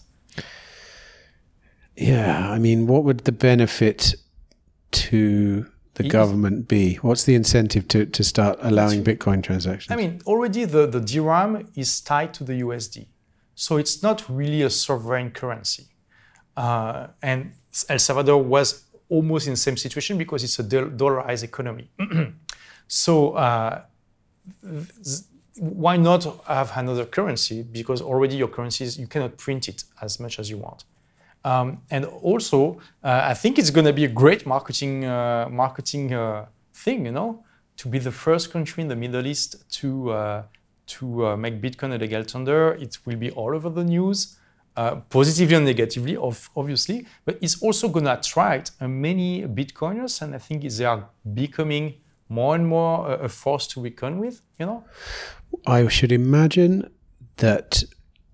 yeah. I mean, what would the benefit to the It- government be? What's the incentive to, to start allowing Bitcoin transactions? I mean, already the, the dirham is tied to the U S D, so it's not really a sovereign currency. Uh, and El Salvador was almost in the same situation because it's a dol- dollarized economy. So uh, th- why not have another currency? Because already your currencies, you cannot print it as much as you want. Um, and also, uh, I think it's going to be a great marketing uh, marketing uh, thing, you know, to be the first country in the Middle East to uh, to uh, make Bitcoin a legal tender. It will be all over the news, uh, positively and negatively, of, obviously. But it's also going to attract uh, many Bitcoiners, and I think they are becoming more and more uh, a force to reckon with, you know. I should imagine that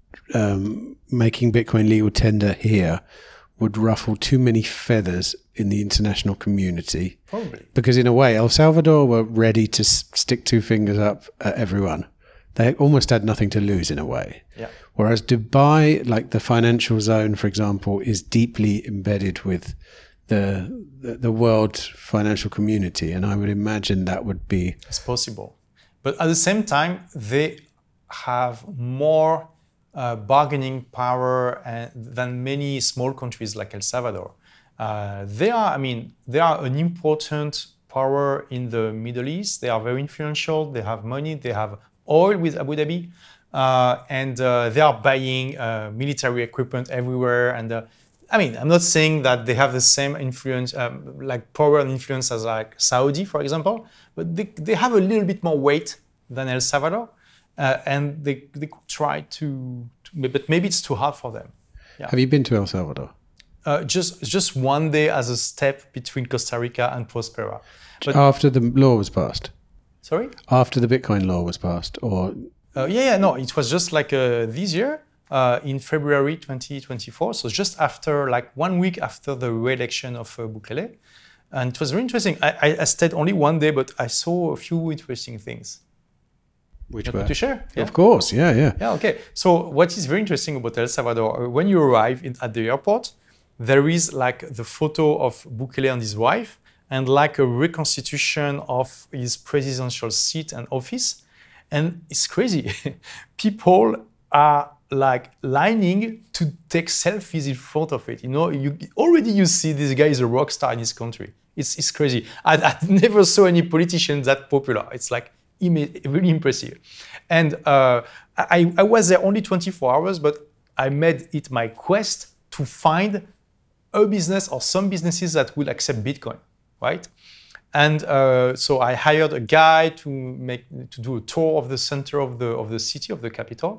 um, making Bitcoin legal tender here would ruffle too many feathers in the international community. Probably. Because in a way, El Salvador were ready to s- stick two fingers up at everyone. They almost had nothing to lose in a way. Yeah. Whereas Dubai, like the financial zone, for example, is deeply embedded with the, the the world financial community. And I would imagine that would be... It's possible. But at the same time, they have more uh, bargaining power uh, than many small countries like El Salvador. Uh, they are, I mean, they are an important power in the Middle East. They are very influential. They have money. They have oil with Abu Dhabi. Uh, and uh, they are buying uh, military equipment everywhere. And uh, I mean, I'm not saying that they have the same influence, um, like power and influence as like Saudi, for example, but they, they have a little bit more weight than El Salvador, uh, and they, they could try to, to, but maybe it's too hard for them. Have you been to El Salvador? Uh, just just one day as a step between Costa Rica and Prospera. But, After the law was passed? sorry? After the Bitcoin law was passed? Or Uh, yeah, yeah, no, it was just like uh, this year uh, in February twenty twenty-four. So just after, like one week after the re-election of uh, Bukele. And it was very interesting. I, I, I stayed only one day, but I saw a few interesting things. which You were? want to share? Yeah. Of course, yeah, yeah. Yeah, okay. So what is very interesting about El Salvador, uh, when you arrive in, at the airport, there is like the photo of Bukele and his wife and like a reconstitution of his presidential seat and office. And it's crazy. People are like lining to take selfies in front of it. You know, you already you see this guy is a rock star in his country. It's, it's crazy. I, I never saw any politician that popular. It's like really impressive. And uh, I, I was there only twenty-four hours, but I made it my quest to find a business or some businesses that would accept Bitcoin, right? And uh, so I hired a guy to make to do a tour of the center of the of the city of the capital,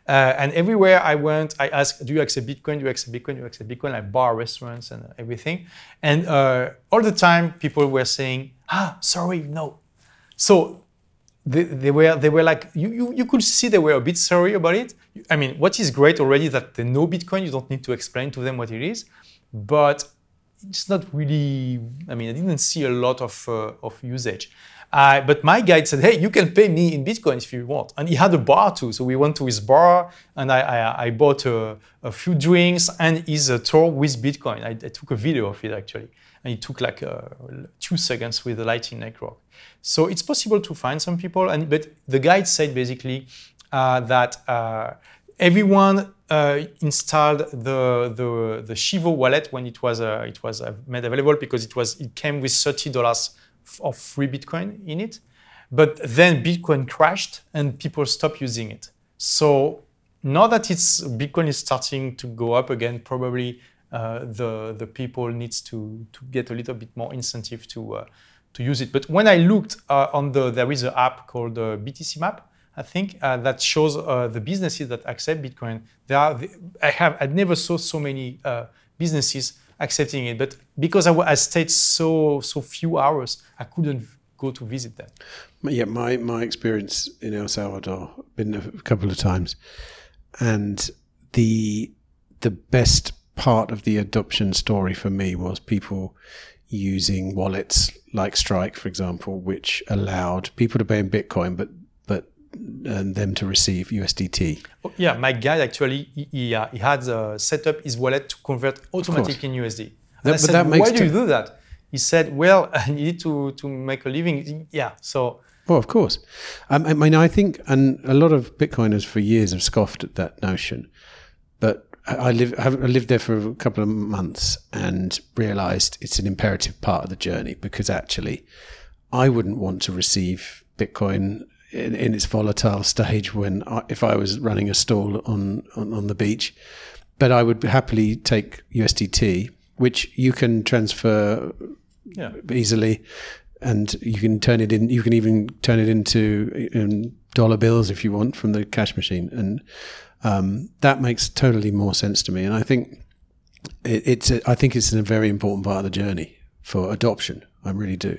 Uh, and everywhere I went, I asked, do you accept Bitcoin? Do you accept Bitcoin? Do you accept Bitcoin? Like bar, restaurants, and everything. And uh, all the time, people were saying, ah, sorry, no. So they, they were they were like, you, you, you could see they were a bit sorry about it. I mean, what is great already that they know Bitcoin. You don't need to explain to them what it is. But it's not really, I mean, I didn't see a lot of, uh, of usage. Uh, but my guide said, hey, you can pay me in Bitcoin if you want. And he had a bar too. So we went to his bar and I, I, I bought a, a few drinks and his uh, tour with Bitcoin. I, I took a video of it actually. And it took like uh, two seconds with the Lightning Network. So it's possible to find some people. And But the guide said basically uh, that uh, everyone uh, installed the, the, the Chivo wallet when it was, uh, it was uh, made available because it, was, it came with thirty dollars of free Bitcoin in it. But then Bitcoin crashed and people stopped using it. So now that it's Bitcoin is starting to go up again, probably uh, the, the people needs to, to get a little bit more incentive to, uh, to use it. But when I looked uh, on the, there is an app called uh, B T C Map, I think, uh, that shows uh, the businesses that accept Bitcoin. There are, I have, I never saw so many uh, businesses accepting it, but because I, I stayed so so few hours, I couldn't go to visit them. Yeah, my my experience in El Salvador, been a couple of times, and the the best part of the adoption story for me was people using wallets like Strike, for example, which allowed people to pay in Bitcoin, but but and them to receive U S D T. Oh, yeah, my guy actually he he, uh, he had uh, set up his wallet to convert automatically in U S D. And that, I said, that why do you do that? He said, well, I need to to make a living. Yeah, so. Well, of course. Um, I mean, I think, and a lot of Bitcoiners for years have scoffed at that notion, but I live I lived there for a couple of months and realized it's an imperative part of the journey, because actually, I wouldn't want to receive Bitcoin in, in its volatile stage when I, if I was running a stall on, on, on the beach, but I would happily take U S D T, which you can transfer yeah. easily, and you can turn it in. You can even turn it into in dollar bills if you want from the cash machine, and um, that makes totally more sense to me. And I think it, it's a, I think it's a very important part of the journey for adoption. I really do.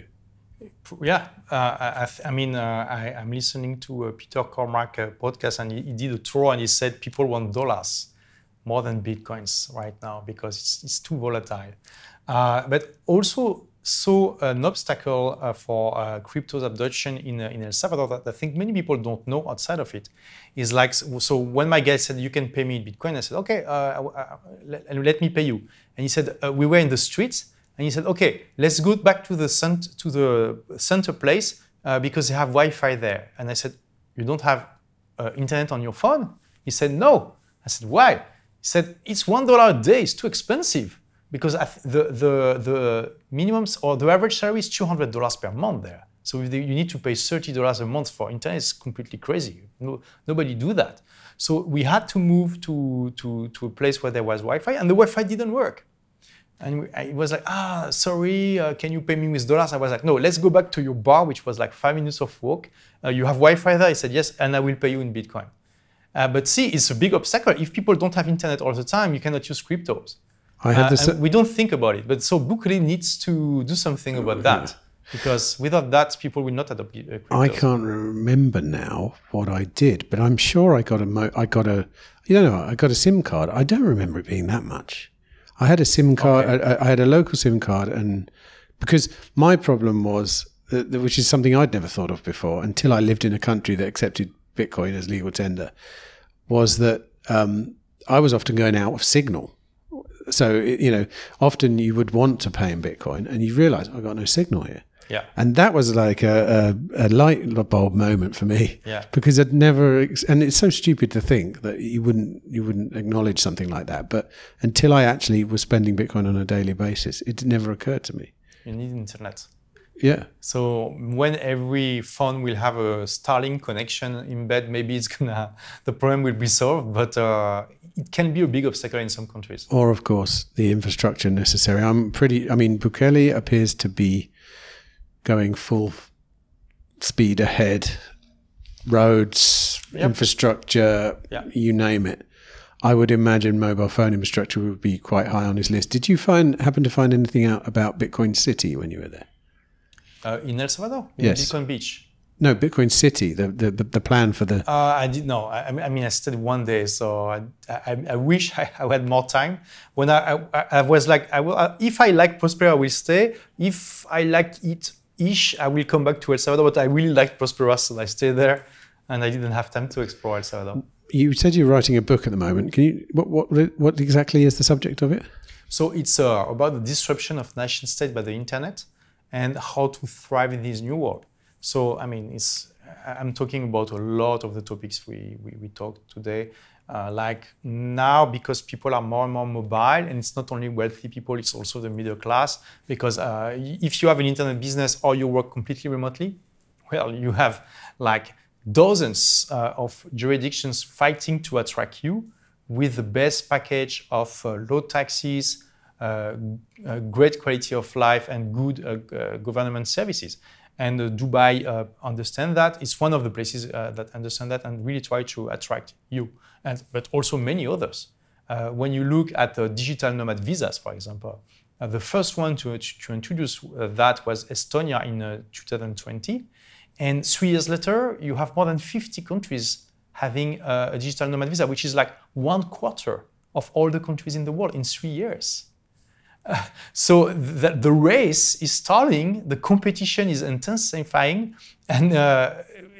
Yeah, uh, I, I mean, uh, I, I'm listening to a Peter Cormack uh, podcast, and he, he did a tour, and he said people want dollars more than Bitcoins right now because it's, it's too volatile. Uh, but also saw an obstacle uh, for uh, crypto's adoption in, uh, in El Salvador that I think many people don't know outside of it. Is like, so when my guy said, you can pay me in Bitcoin, I said, okay, uh, uh, let, let me pay you. And he said, uh, we were in the streets, and he said, okay, let's go back to the, cent- to the center place uh, because they have Wi-Fi there. And I said, you don't have uh, internet on your phone? He said, no. I said, why? He said, it's one dollar a day, it's too expensive. Because the, the, the minimums or the average salary is two hundred dollars per month there. So if you need to pay thirty dollars a month for internet, it's completely crazy. No, nobody do that. So we had to move to, to, to a place where there was Wi-Fi, and the Wi-Fi didn't work. And we, I was like, ah, sorry, uh, can you pay me with dollars? I was like, no, let's go back to your bar, which was like five minutes of walk. Uh, you have Wi-Fi there? I said, yes, and I will pay you in Bitcoin. Uh, but see, it's a big obstacle. If people don't have internet all the time, you cannot use cryptos. I had this. Uh, we don't think about it, but so Bookly needs to do something about that, yeah. Because without that, people will not adopt uh, cryptos. I can't remember now what I did, but I'm sure I got a. Mo- I got a. You know, I got a SIM card. I don't remember it being that much. I had a SIM card. Okay. I, I had a local SIM card, and because my problem was, uh, which is something I'd never thought of before until I lived in a country that accepted Bitcoin as legal tender, was that um, I was often going out of signal. So, you know, often you would want to pay in Bitcoin and you realize, I've got no signal here. Yeah. And that was like a, a, a light bulb moment for me. Yeah. Because I'd never, and it's so stupid to think that you wouldn't, you wouldn't acknowledge something like that. But until I actually was spending Bitcoin on a daily basis, it never occurred to me. You need internet. Yeah. So when every phone will have a Starlink connection in bed, maybe it's gonna, the problem will be solved, but uh, it can be a big obstacle in some countries. Or of course, the infrastructure necessary. I'm pretty, I mean, Bukele appears to be going full speed ahead roads, Yep. infrastructure, Yeah. you name it. I would imagine mobile phone infrastructure would be quite high on his list. Did you find happen to find anything out about Bitcoin City when you were there? Uh, in El Salvador? In Yes. Bitcoin Beach? No, Bitcoin City, the the, the plan for the... Uh, I did no. I, I mean, I studied one day, so I, I, I wish I, I had more time. When I, I, I was like, I will, uh, if I like Prospera, I will stay. If I like it ish, I will come back to El Salvador. But I really liked Prospera, so I stayed there, and I didn't have time to explore El Salvador. You said you're writing a book at the moment. Can you what what what exactly is the subject of it? So it's uh, about the disruption of nation state by the internet and how to thrive in this new world. So I mean, it's I'm talking about a lot of the topics we we, we talked today. Uh, like now, because people are more and more mobile, and it's not only wealthy people, it's also the middle class. Because uh, if you have an internet business or you work completely remotely, well, you have like dozens uh, of jurisdictions fighting to attract you with the best package of uh, low taxes, uh, uh, great quality of life, and good uh, uh, government services. And uh, Dubai uh, understand that. It's one of the places uh, that understand that and really try to attract you, and but also many others. Uh, when you look at the digital nomad visas, for example, uh, the first one to, to introduce uh, that was Estonia in uh, two thousand twenty. And three years later, you have more than fifty countries having uh, a digital nomad visa, which is like one quarter of all the countries in the world in three years. Uh, so the, the race is starting, the competition is intensifying, and uh,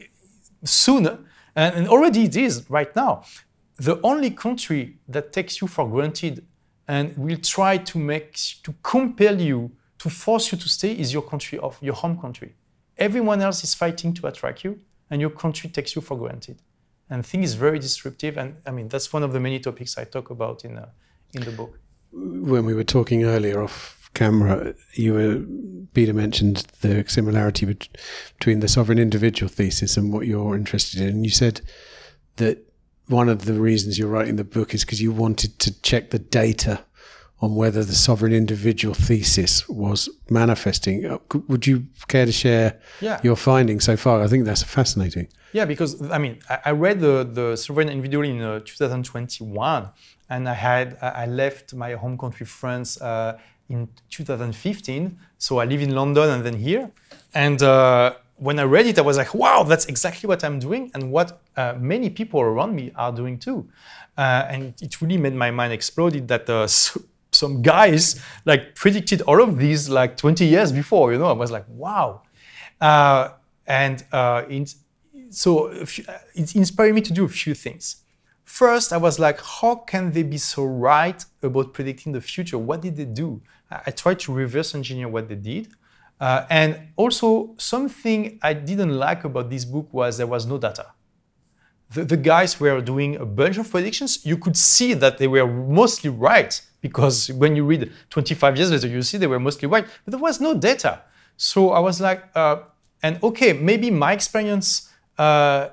soon, and, and already it is right now, the only country that takes you for granted and will try to make, to compel you, to force you to stay is your country, of your home country. Everyone else is fighting to attract you, and your country takes you for granted. And thing is very disruptive, and I mean that's one of the many topics I talk about in uh, in the book. When we were talking earlier off camera, you were Peter mentioned the similarity bet- between the sovereign individual thesis and what you're interested in. And you said that one of the reasons you're writing the book is because you wanted to check the data on whether the sovereign individual thesis was manifesting. Would you care to share yeah. your findings so far? I think that's fascinating. Yeah, because I mean, I, I read the, the sovereign individual in uh, two thousand twenty-one, and I had I left my home country France uh, in two thousand fifteen. So I live in London and then here, and uh, when I read it, I was like, wow, that's exactly what I'm doing, and what uh, many people around me are doing too, uh, and it really made my mind explode. That uh, so, some guys like predicted all of these like twenty years before, you know. I was like, wow. Uh, and uh, in, so it inspired me to do a few things. First, I was like, how can they be so right about predicting the future? What did they do? I, I tried to reverse engineer what they did. Uh, and also, something I didn't like about this book was there was no data. The, the guys were doing a bunch of predictions. You could see that they were mostly right, because when you read twenty-five years later, you see they were mostly right, but there was no data. So I was like, uh, and okay, maybe my experience uh,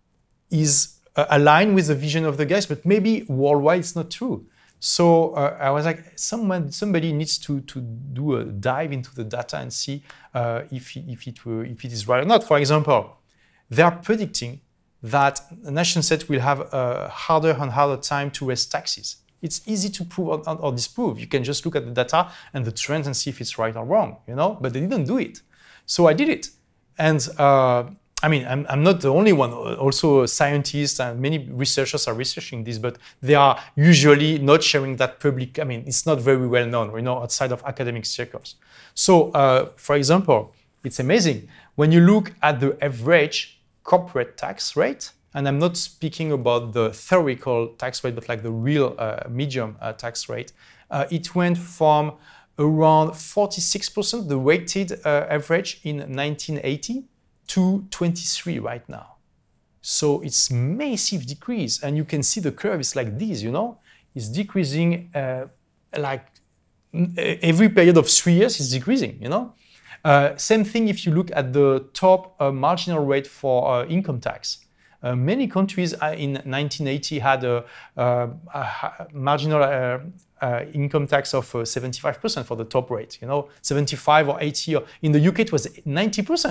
is uh, aligned with the vision of the guys, but maybe worldwide it's not true. So uh, I was like, someone, somebody needs to, to do a dive into the data and see uh, if, if, it were, if it is right or not. For example, they are predicting that the nation state will have a harder and harder time to raise taxes. It's easy to prove or, or disprove. You can just look at the data and the trends and see if it's right or wrong, you know, but they didn't do it. So I did it. And uh, I mean, I'm, I'm not the only one. Also scientists and many researchers are researching this, but they are usually not sharing that public. I mean, it's not very well known, you know, outside of academic circles. So uh, for example, it's amazing. When you look at the average corporate tax rate, and I'm not speaking about the theoretical tax rate, but like the real uh, medium uh, tax rate, uh, it went from around forty-six percent, the weighted uh, average in nineteen eighty, to twenty-three right now. So it's massive decrease, and you can see the curve is like this, you know, it's decreasing uh, like every period of three years is decreasing, you know. Uh, same thing if you look at the top uh, marginal rate for uh, income tax. Uh, many countries uh, in nineteen eighty had a, uh, a marginal uh, uh, income tax of uh, seventy-five percent for the top rate, you know, seventy-five or eighty. Or in the U K, it was ninety percent.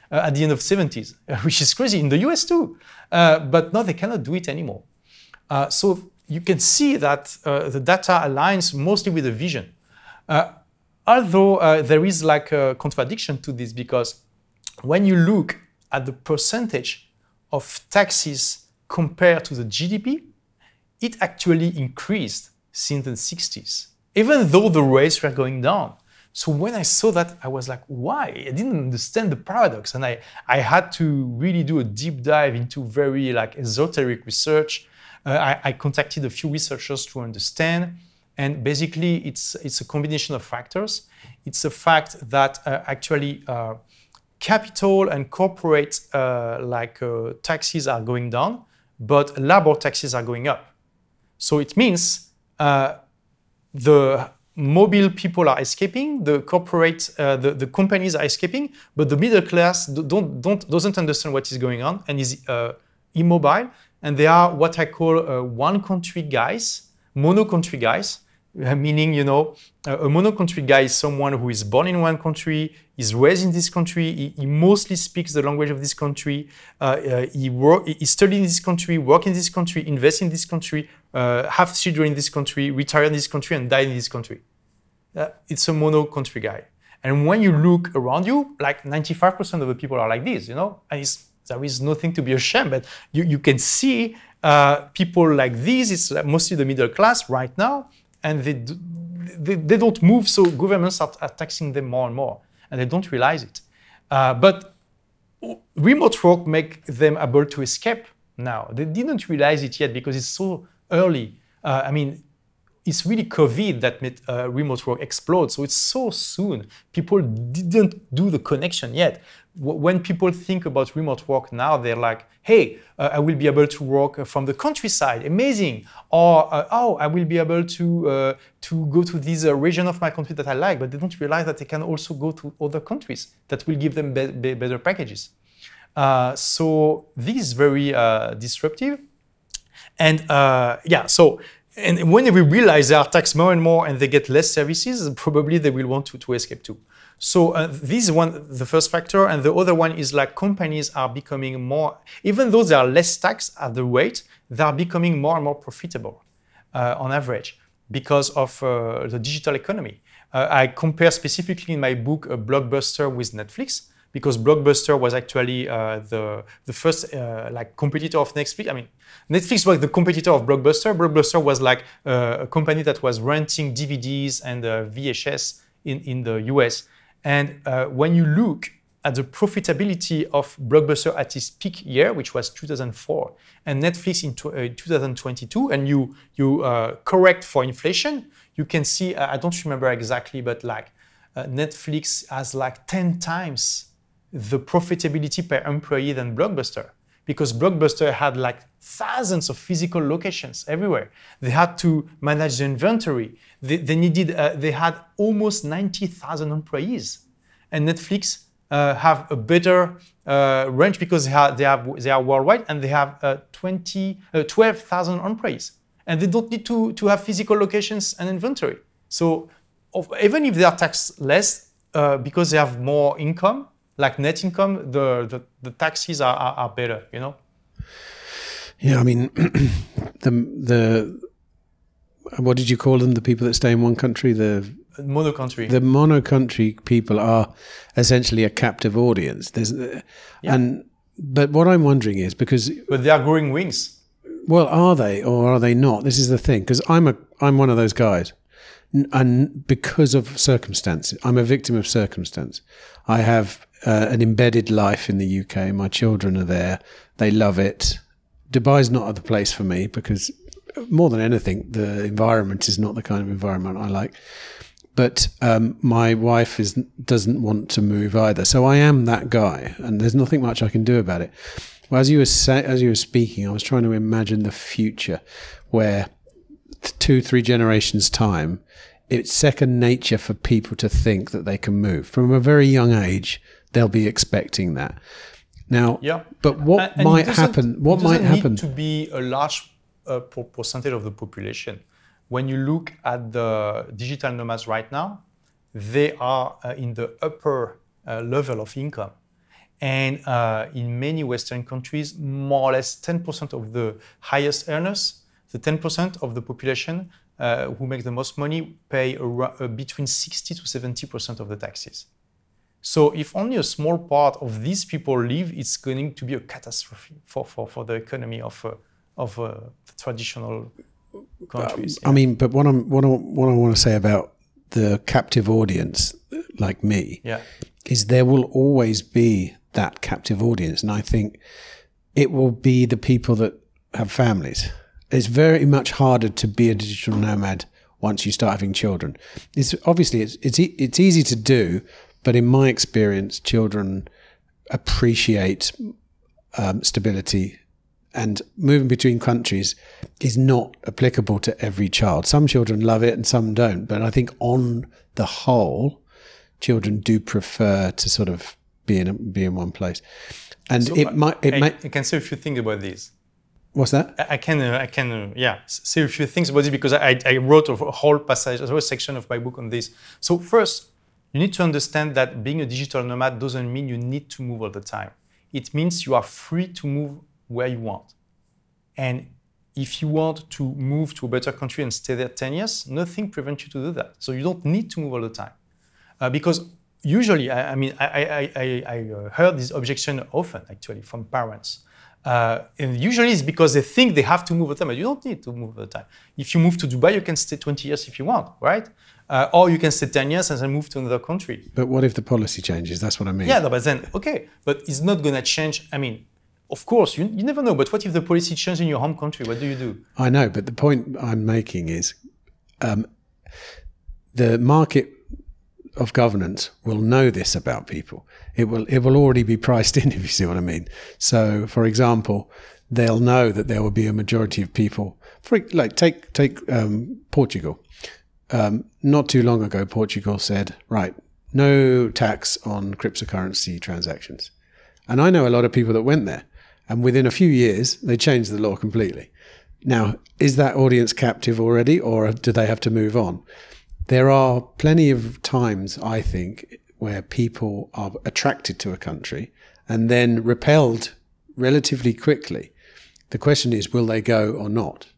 uh, at the end of the seventies, which is crazy in the U S too. Uh, but now they cannot do it anymore. Uh, so you can see that uh, the data aligns mostly with the vision. Uh, although uh, there is like a contradiction to this, because when you look at the percentage of taxis compared to the G D P, it actually increased since the sixties, even though the rates were going down. So when I saw that, I was like, why? I didn't understand the paradox. And I, I had to really do a deep dive into very like esoteric research. Uh, I, I contacted a few researchers to understand. And basically, it's, it's a combination of factors. It's a fact that uh, actually uh, capital and corporate uh, like uh, taxes are going down, but labor taxes are going up. So it means uh, the mobile people are escaping, the corporate, uh, the, the companies are escaping, but the middle class don't, don't, doesn't understand what is going on and is uh, immobile. And they are what I call uh, one country guys, mono country guys, uh, meaning, you know, uh, a mono country guy is someone who is born in one country, is raised in this country, he, he mostly speaks the language of this country, uh, uh, he, work, he studied in this country, work in this country, invest in this country, uh, have children in this country, retire in this country, and die in this country. Uh, it's a mono country guy. And when you look around you, like ninety-five percent of the people are like this, you know, and it's, there is nothing to be ashamed, but you, you can see uh, people like this, it's like mostly the middle class right now, and they, do, they, they don't move, so governments are, are taxing them more and more, and they don't realize it. Uh, but remote work make them able to escape now. They didn't realize it yet because it's so early. Uh, I mean, it's really COVID that made uh, remote work explode. So it's so soon. People didn't do the connection yet. W- when people think about remote work now, they're like, hey, uh, I will be able to work from the countryside, amazing. Or, uh, oh, I will be able to, uh, to go to this uh, region of my country that I like, but they don't realize that they can also go to other countries that will give them be- be- better packages. Uh, so this is very uh, disruptive. And uh, yeah, so, and when we realize they are taxed more and more and they get less services, probably they will want to, to escape too. So uh, this is one, the first factor. And the other one is like companies are becoming more, even though they are less taxed at the rate, they are becoming more and more profitable uh, on average because of uh, the digital economy. Uh, I compare specifically in my book a Blockbuster with Netflix, because Blockbuster was actually uh, the, the first uh, like competitor of Netflix. I mean, Netflix was the competitor of Blockbuster. Blockbuster was like uh, a company that was renting D V Ds and uh, V H S in, in the U S. And uh, when you look at the profitability of Blockbuster at its peak year, which was two thousand four, and Netflix in to, uh, two thousand twenty-two, and you, you uh, correct for inflation, you can see, uh, I don't remember exactly, but like uh, Netflix has like ten times the profitability per employee than Blockbuster, because Blockbuster had like thousands of physical locations everywhere. They had to manage the inventory. They, they needed, uh, they had almost ninety thousand employees, and Netflix uh, have a better uh, range because they, have, they, have, they are worldwide and they have uh, twenty, uh, twelve thousand employees, and they don't need to, to have physical locations and inventory. So of, even if they are taxed less uh, because they have more income, like net income, the, the, the taxes are, are, are better, you know? Yeah, I mean, the, the, what did you call them? The people that stay in one country? The mono country. The mono country people are essentially a captive audience. There's, yeah. and, but what I'm wondering is because... But they are growing wings. Well, are they or are they not? This is the thing, because I'm a, I'm one of those guys. And because of circumstances, I'm a victim of circumstance. I have uh, an embedded life in the U K. My children are there. They love it. Dubai's not the place for me because more than anything, the environment is not the kind of environment I like. But um, my wife is doesn't want to move either. So I am that guy, and there's nothing much I can do about it. Well, as you were say, as you were speaking, I was trying to imagine the future where two, three generations' time, it's second nature for people to think that they can move. From a very young age, they'll be expecting that. Now, yeah. But what and, might and happen? What might happen? It doesn't need to be a large uh, percentage of the population. When you look at the digital nomads right now, they are uh, in the upper uh, level of income. And uh, in many Western countries, more or less ten percent of the highest earners, the ten percent of the population uh, who make the most money, pay a, a between sixty to seventy percent of the taxes. So if only a small part of these people leave, it's going to be a catastrophe for, for, for the economy of, uh, of uh, the traditional countries. Um, yeah. I mean, but what, I'm, what, I, what I want to say about the captive audience, like me, yeah. is there will always be that captive audience. And I think it will be the people that have families. It's very much harder to be a digital nomad once you start having children. It's obviously, it's, it's, it's easy to do, but in my experience, children appreciate um, stability, and moving between countries is not applicable to every child. Some children love it and some don't. But I think on the whole, children do prefer to sort of be in be in one place. And so it might it I, might. I can say a few things about this. What's that? I, I can uh, I can uh, yeah say a few things about this because I I wrote a whole passage, a whole section of my book on this. So first, you need to understand that being a digital nomad doesn't mean you need to move all the time. It means you are free to move where you want. And if you want to move to a better country and stay there ten years, nothing prevents you to do that. So you don't need to move all the time. Uh, because usually, I, I mean, I, I, I, I heard this objection often, actually, from parents. Uh, and usually it's because they think they have to move all the time, but you don't need to move all the time. If you move to Dubai, you can stay twenty years if you want, right? Uh, or you can stay ten years and then move to another country. But what if the policy changes? That's what I mean. Yeah, no, but then, okay, but it's not going to change. I mean, of course, you, you never know, but what if the policy changes in your home country? What do you do? I know, but the point I'm making is um, the market of governance will know this about people. It will it will already be priced in, if you see what I mean. So, for example, they'll know that there will be a majority of people. For like, take take um, Portugal. Um, not too long ago, Portugal said, right, no tax on cryptocurrency transactions. And I know a lot of people that went there. And within a few years, they changed the law completely. Now, is that audience captive already, or do they have to move on? There are plenty of times, I think, where people are attracted to a country and then repelled relatively quickly. The question is, will they go or not?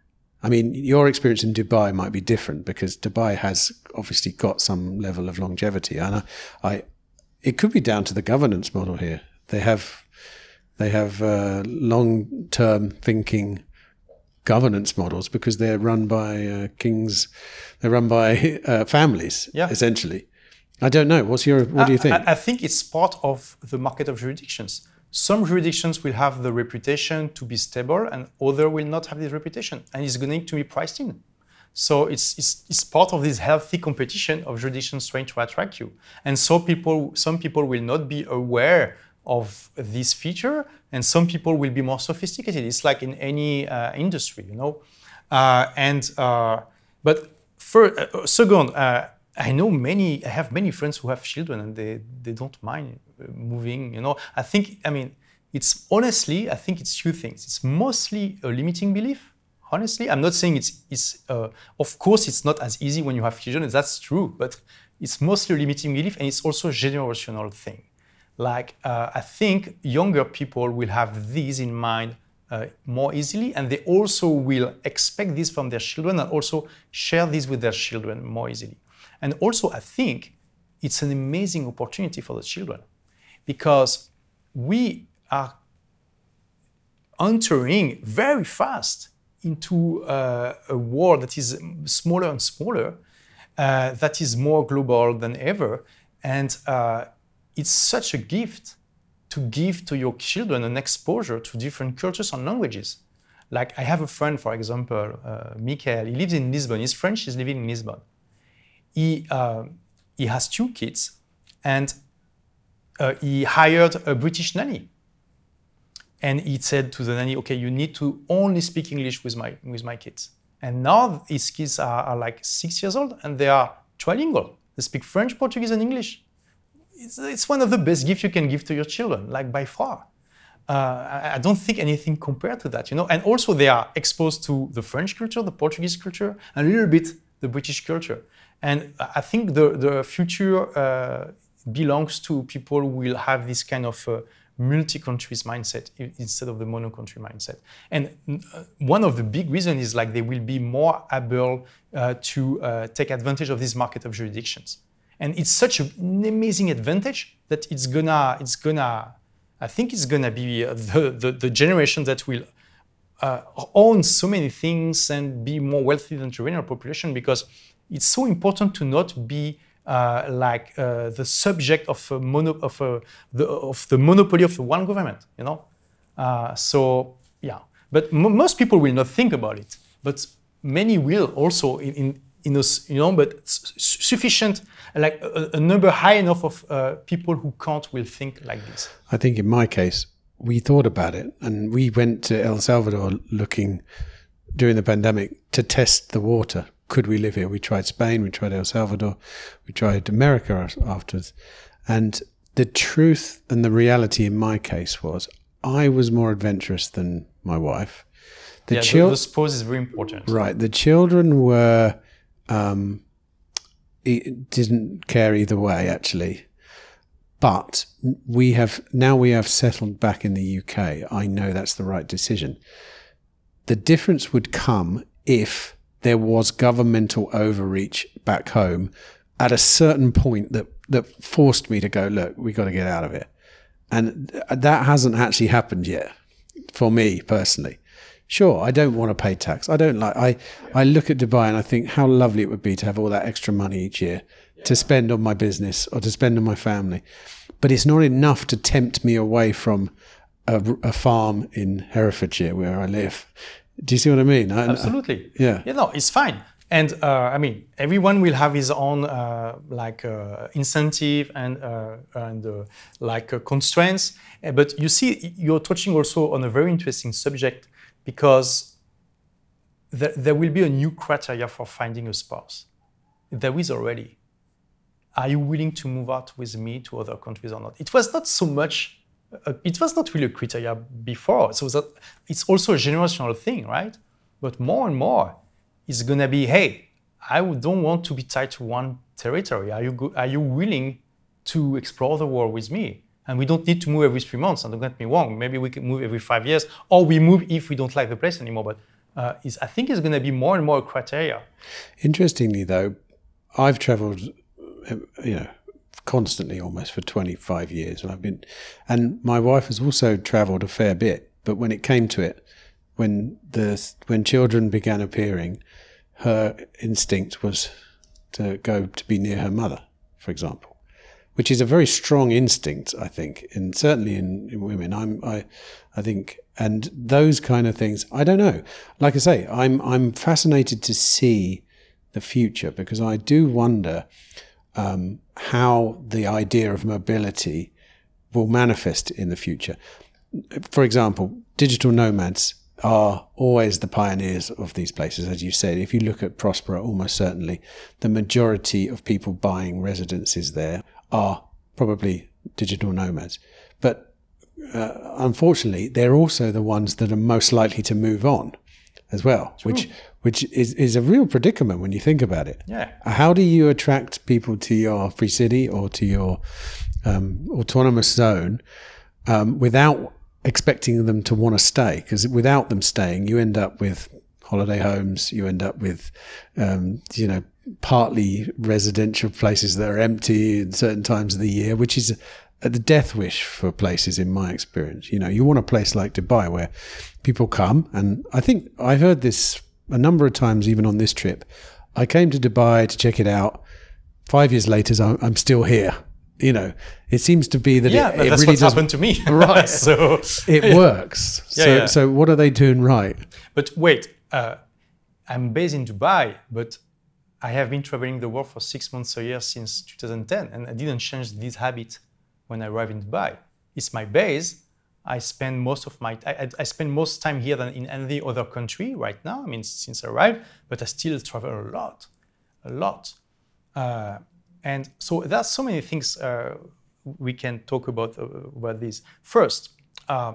I mean, your experience in Dubai might be different because Dubai has obviously got some level of longevity. And I, I it could be down to the governance model here. They have... They have uh, long-term thinking governance models because they're run by uh, kings, they're run by uh, families, yeah. essentially. I don't know. What's your? What do you think? I, I think it's part of the market of jurisdictions. Some jurisdictions will have the reputation to be stable, and other will not have this reputation, and it's going to be priced in. So it's it's, it's part of this healthy competition of jurisdictions trying to attract you. And so people, some people will not be aware of this feature, and some people will be more sophisticated. It's like in any uh, industry, you know. Uh, and uh, but for uh, second, uh, I know many. I have many friends who have children, and they they don't mind moving. You know, I think. I mean, it's honestly, I think it's two things. It's mostly a limiting belief. Honestly, I'm not saying it's it's. Uh, of course, it's not as easy when you have children. That's true, but it's mostly a limiting belief, and it's also a generational thing. Like, uh, I think younger people will have these in mind uh, more easily, and they also will expect this from their children and also share this with their children more easily. And also, I think it's an amazing opportunity for the children because we are entering very fast into uh, a world that is smaller and smaller, uh, that is more global than ever. And uh, it's such a gift to give to your children an exposure to different cultures and languages. Like I have a friend, for example, uh, Michael, he lives in Lisbon. He's French, he's living in Lisbon. He, uh, he has two kids and uh, he hired a British nanny. And he said to the nanny, okay, you need to only speak English with my, with my kids. And now his kids are, are like six years old and they are trilingual. They speak French, Portuguese, and English. It's, it's one of the best gifts you can give to your children, like by far. Uh, I, I don't think anything compared to that, you know. And also they are exposed to the French culture, the Portuguese culture, and a little bit the British culture. And I think the, the future, uh, belongs to people who will have this kind of uh, multi-countries mindset instead of the mono-country mindset. And uh, one of the big reasons is like they will be more able uh, to uh, take advantage of this market of jurisdictions. And it's such an amazing advantage that it's gonna, it's gonna, I think it's gonna be the, the, the generation that will uh, own so many things and be more wealthy than the general population, because it's so important to not be uh, like uh, the subject of a mono, of a, the of the monopoly of the one government, you know. Uh, so yeah, but m- most people will not think about it, but many will also in in, in us, you know. But s- sufficient, like a, a number high enough of uh, people who can't will think like this. I think in my case, we thought about it, and we went to El Salvador looking during the pandemic to test the water. Could we live here? We tried Spain, we tried El Salvador, we tried America afterwards. And the truth and the reality in my case was I was more adventurous than my wife. The yeah, chil- the, the spouse is very important. Right. The children were, um, it didn't care either way, actually. But we have, now we have settled back in the U K. I know that's the right decision. The difference would come if there was governmental overreach back home at a certain point that, that forced me to go, look, we got to get out of it. And that hasn't actually happened yet for me personally. Sure, I don't want to pay tax. I don't like, I, I look at Dubai and I think how lovely it would be to have all that extra money each year to spend on my business or to spend on my family. But it's not enough to tempt me away from a, a farm in Herefordshire where I live. Do you see what I mean? I, Absolutely. I, yeah. You know, it's fine. And uh, I mean, everyone will have his own uh, like uh, incentive and uh, and uh, like uh, constraints. But you see, you're touching also on a very interesting subject, because there, there will be a new criteria for finding a spouse. There is already. Are you willing to move out with me to other countries or not? It was not so much. Uh, it was not really a criteria before, so that it's also a generational thing, right? But more and more, it's gonna be, hey, I don't want to be tied to one territory. Are you go- are you willing to explore the world with me? And we don't need to move every three months. And don't get me wrong, maybe we can move every five years, or we move if we don't like the place anymore. But uh, it's, I think it's gonna be more and more a criteria. Interestingly, though, I've travelled, you know, constantly almost for twenty-five years, and I've been, and my wife has also travelled a fair bit. But when it came to it, when the when children began appearing, her instinct was to go to be near her mother, for example, which is a very strong instinct, I think, and certainly in, in women. I'm I I think, and those kind of things. I don't know. Like I say, I'm I'm fascinated to see the future, because I do wonder Um, how the idea of mobility will manifest in the future. For example, digital nomads are always the pioneers of these places, as you said. If you look at Prospera, almost certainly the majority of people buying residences there are probably digital nomads. But uh, unfortunately, they're also the ones that are most likely to move on as well, True. which which is, is a real predicament when you think about it. Yeah. How do you attract people to your free city or to your um, autonomous zone um, without expecting them to want to stay? Because without them staying, you end up with holiday homes, you end up with, um, you know, partly residential places that are empty at certain times of the year, which is the death wish for places in my experience. You know, you want a place like Dubai where people come, and I think I heard this a number of times, even on this trip. I came to Dubai to check it out. Five years later, I'm still here. You know, it seems to be that yeah, it, but it that's really what's does happened to me. Right. So it yeah. works. Yeah, so, yeah. so what are they doing right? But wait, uh, I'm based in Dubai, but I have been traveling the world for six months a year since two thousand ten, and I didn't change this habit when I arrived in Dubai. It's my base. I spend most of my I, I spend most time here than in any other country right now. I mean, since I arrived, but I still travel a lot, a lot. Uh, and so there's so many things uh, we can talk about uh, about this. First, uh,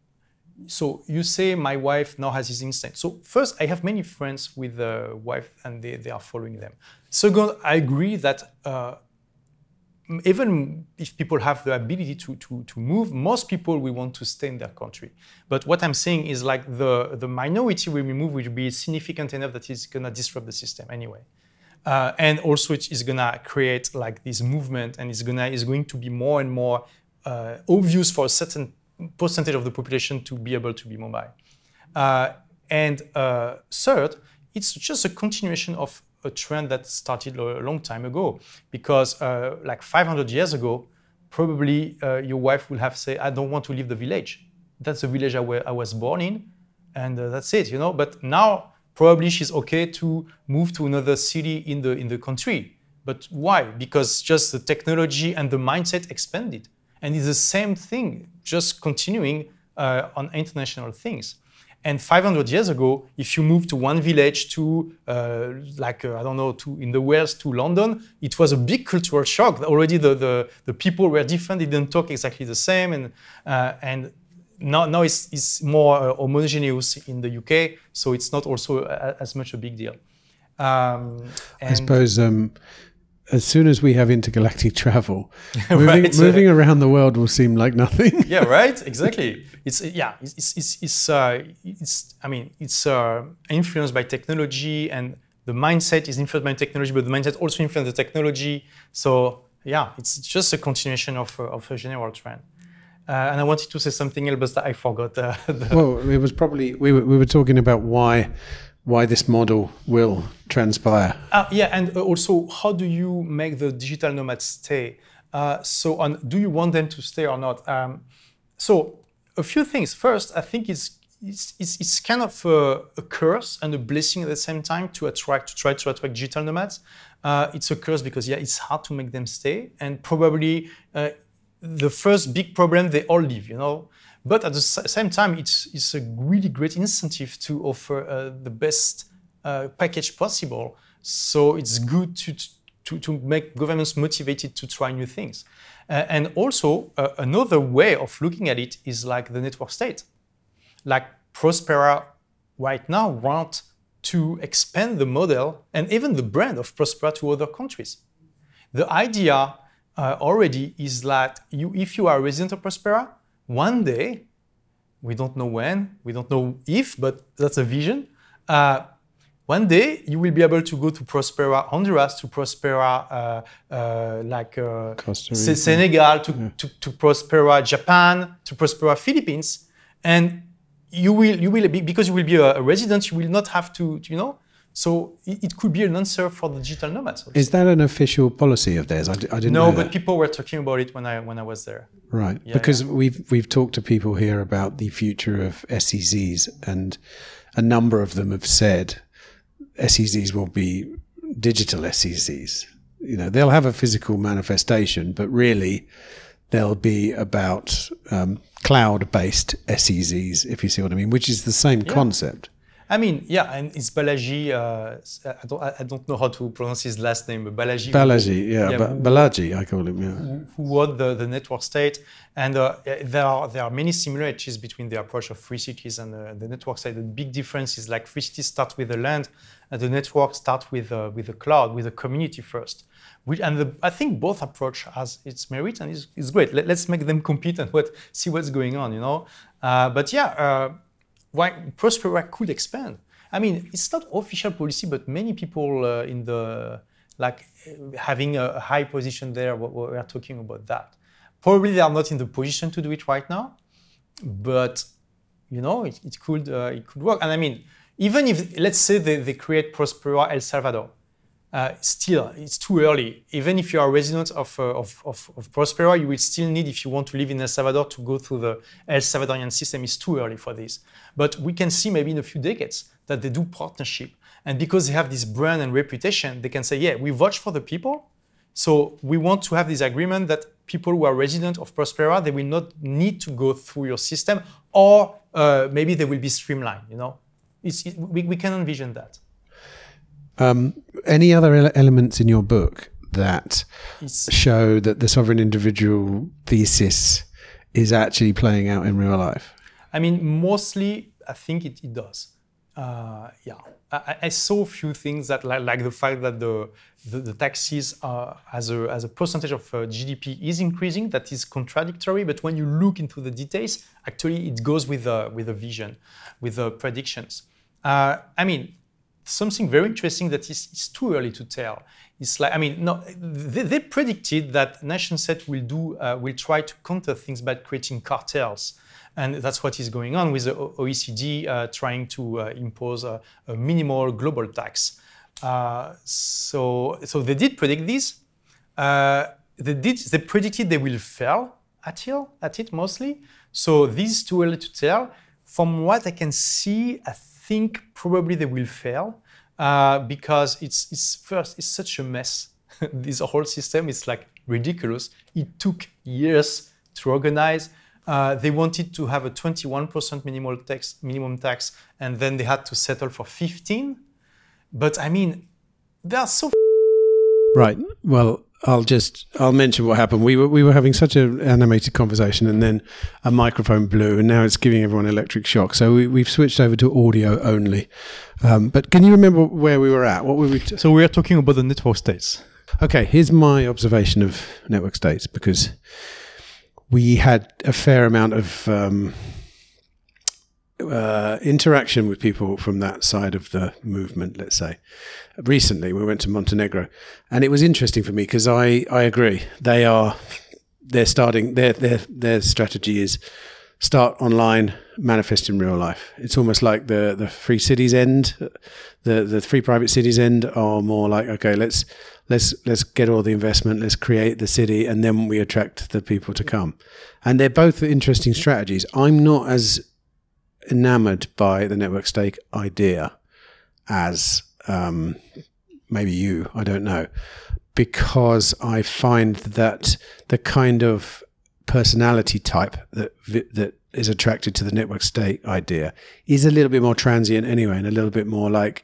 so you say my wife now has his instinct. So first, I have many friends with a wife, and they, they are following them. Second, I agree that. Uh, even if people have the ability to, to, to move, most people will want to stay in their country. But what I'm saying is like the, the minority will move will be significant enough that it's going to disrupt the system anyway. Uh, and also it is going to create like this movement, and it's, gonna, it's going to be more and more uh, obvious for a certain percentage of the population to be able to be mobile. Uh, and uh, third, it's just a continuation of a trend that started a long time ago, because uh, like five hundred years ago, probably uh, your wife will have said, I don't want to leave the village. That's the village I, where I was born in, and uh, that's it, you know. But now probably she's okay to move to another city in the in the country. But why? Because just the technology and the mindset expanded, and it's the same thing, just continuing uh, on international things. And five hundred years ago, if you moved to one village to, uh, like, uh, I don't know, to in the Wales to London, it was a big cultural shock. Already the, the, the people were different, they didn't talk exactly the same. And, uh, and now, now it's, it's more uh, homogeneous in the U K, so it's not also a, as much a big deal. Um, I suppose um, as soon as we have intergalactic travel, moving, right, moving uh, around the world will seem like nothing. Yeah, right. Exactly. It's yeah. It's it's it's uh, it's. I mean, it's uh, influenced by technology, and the mindset is influenced by technology, but the mindset also influences the technology. So yeah, it's just a continuation of uh, of a general trend. Uh, and I wanted to say something else, but I forgot. Uh, the well, it was probably we were we were talking about why. why this model will transpire. Uh, yeah, and also, how do you make the digital nomads stay? Uh, so, on, do you want them to stay or not? Um, so, a few things. First, I think it's it's, it's, it's kind of a, a curse and a blessing at the same time to attract, to try to attract digital nomads. Uh, it's a curse because, yeah, it's hard to make them stay, and probably uh, the first big problem, they all leave, you know. But at the same time, it's, it's a really great incentive to offer uh, the best uh, package possible. So it's good to, to, to make governments motivated to try new things. Uh, and also, uh, another way of looking at it is like the network state. Like Prospera right now want to expand the model and even the brand of Prospera to other countries. The idea uh, already is that you, if you are a resident of Prospera, one day, we don't know when, we don't know if, but that's a vision. Uh, one day, you will be able to go to Prospera Honduras, to Prospera uh, uh, like uh, Senegal, to, yeah. to, to Prospera Japan, to Prospera Philippines, and you will you will be, because you will be a, a resident, you will not have to, you know. So it, it could be an answer for the digital nomads. Also. Is that an official policy of theirs? I, d- I didn't no, know but that. People were talking about it when I when I was there. Right, yeah, because yeah. we've we've talked to people here about the future of S E Zs, and a number of them have said S E Zs will be digital S E Zs. You know, they'll have a physical manifestation, but really they'll be about um, cloud-based S E Zs, if you see what I mean, which is the same yeah. concept. I mean, yeah, and it's Balaji. Uh, I don't, I don't know how to pronounce his last name, but Balaji. Balaji, who, yeah, yeah ba- who, Balaji, I call him. Yeah. Who, who wrote the, the network state, and uh, there are there are many similarities between the approach of free cities and uh, the network state. The big difference is like free cities start with the land, and the network start with uh, with the cloud, with the community first. Which, and the, I think both approach has its merit and is is great. Let, let's make them compete and what see what's going on, you know. Uh, but yeah. Uh, Why Prospera could expand. I mean, it's not official policy, but many people uh, in the, like having a high position there, we are talking about that. Probably they are not in the position to do it right now, but you know, it, it could uh, it could work. And I mean, even if, let's say they, they create Prospera El Salvador, uh, still, it's too early. Even if you are a resident of, uh, of, of, of Prospera, you will still need, if you want to live in El Salvador, to go through the El Salvadorian system. It's too early for this. But we can see maybe in a few decades that they do partnership. And because they have this brand and reputation, they can say, yeah, we vouch for the people. So we want to have this agreement that people who are resident of Prospera, they will not need to go through your system, or uh, maybe they will be streamlined, you know. It's, it, we, we can envision that. Um, any other ele- elements in your book that it's, show that the sovereign individual thesis is actually playing out in real life? I mean, mostly, I think it, it does. uh, yeah, I, I saw a few things that like, like the fact that the the, the taxes uh, as a as a percentage of uh, G D P is increasing. That is contradictory, but when you look into the details, actually it goes with uh, with a vision, with the predictions. Uh, I mean, something very interesting that is, is too early to tell. It's like, I mean, no, they, they predicted that nation state will do uh, will try to counter things by creating cartels. And that's what is going on with the O E C D uh, trying to uh, impose a, a minimal global tax. Uh, so, so they did predict this. Uh, they did. They predicted they will fail at it, at it mostly. So this is too early to tell. From what I can see, I think probably they will fail uh, because it's it's first it's such a mess. This whole system is like ridiculous. It took years to organize. Uh, they wanted to have a twenty-one percent minimum tax, minimum tax, and then they had to settle for fifteen. But I mean, they are so. Right. Well, I'll just I'll mention what happened. We were we were having such an animated conversation, and then a microphone blew, and now it's giving everyone electric shock. So we, we've switched over to audio only. Um, but can you remember where we were at? What were we? T- so we are talking about the network states. Okay. Here's my observation of network states, because we had a fair amount of um, uh, interaction with people from that side of the movement, let's say. Recently, we went to Montenegro, and it was interesting for me because I, I agree. They are, they're starting, their, their, their strategy is start online, manifest in real life. It's almost like the, the free cities end, the, the free private cities end are more like, okay, let's, Let's let's get all the investment, let's create the city, and then we attract the people to come. And they're both interesting strategies. I'm not as enamored by the network state idea as um, maybe you, I don't know, because I find that the kind of personality type that that is attracted to the network state idea is a little bit more transient anyway, and a little bit more like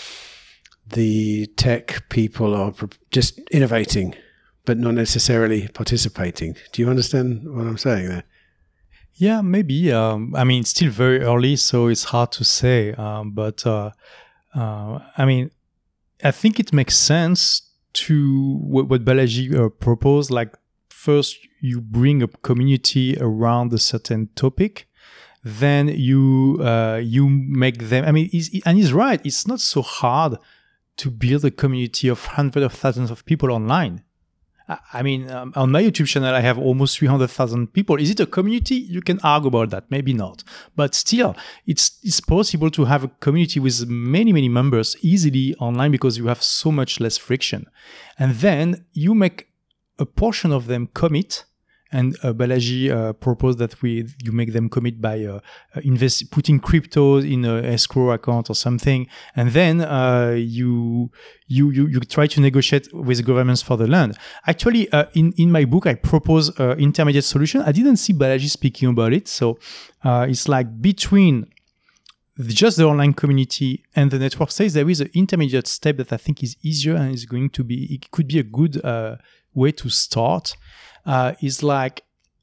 the tech people are just innovating, but not necessarily participating. Do you understand what I'm saying there? Yeah, maybe. Um, I mean, it's still very early, so it's hard to say. Um, but uh, uh, I mean, I think it makes sense to what, what Balaji uh, proposed. Like, first you bring a community around a certain topic, then you uh, you make them. I mean, he's, and he's right. It's not so hard to build a community of hundreds of thousands of people online. I mean, um, on my YouTube channel, I have almost three hundred thousand people. Is it a community? You can argue about that. Maybe not. But still, it's it's possible to have a community with many, many members easily online because you have so much less friction. And then you make a portion of them commit. And uh, Balaji uh, proposed that we you make them commit by uh, invest putting crypto in an escrow account or something, and then uh, you you you you try to negotiate with governments for the land. Actually, uh, in in my book, I propose an intermediate solution. I didn't see Balaji speaking about it, so uh, it's like between just the online community and the network states, there is an intermediate step that I think is easier and is going to be it could be a good uh, way to start. Uh, is like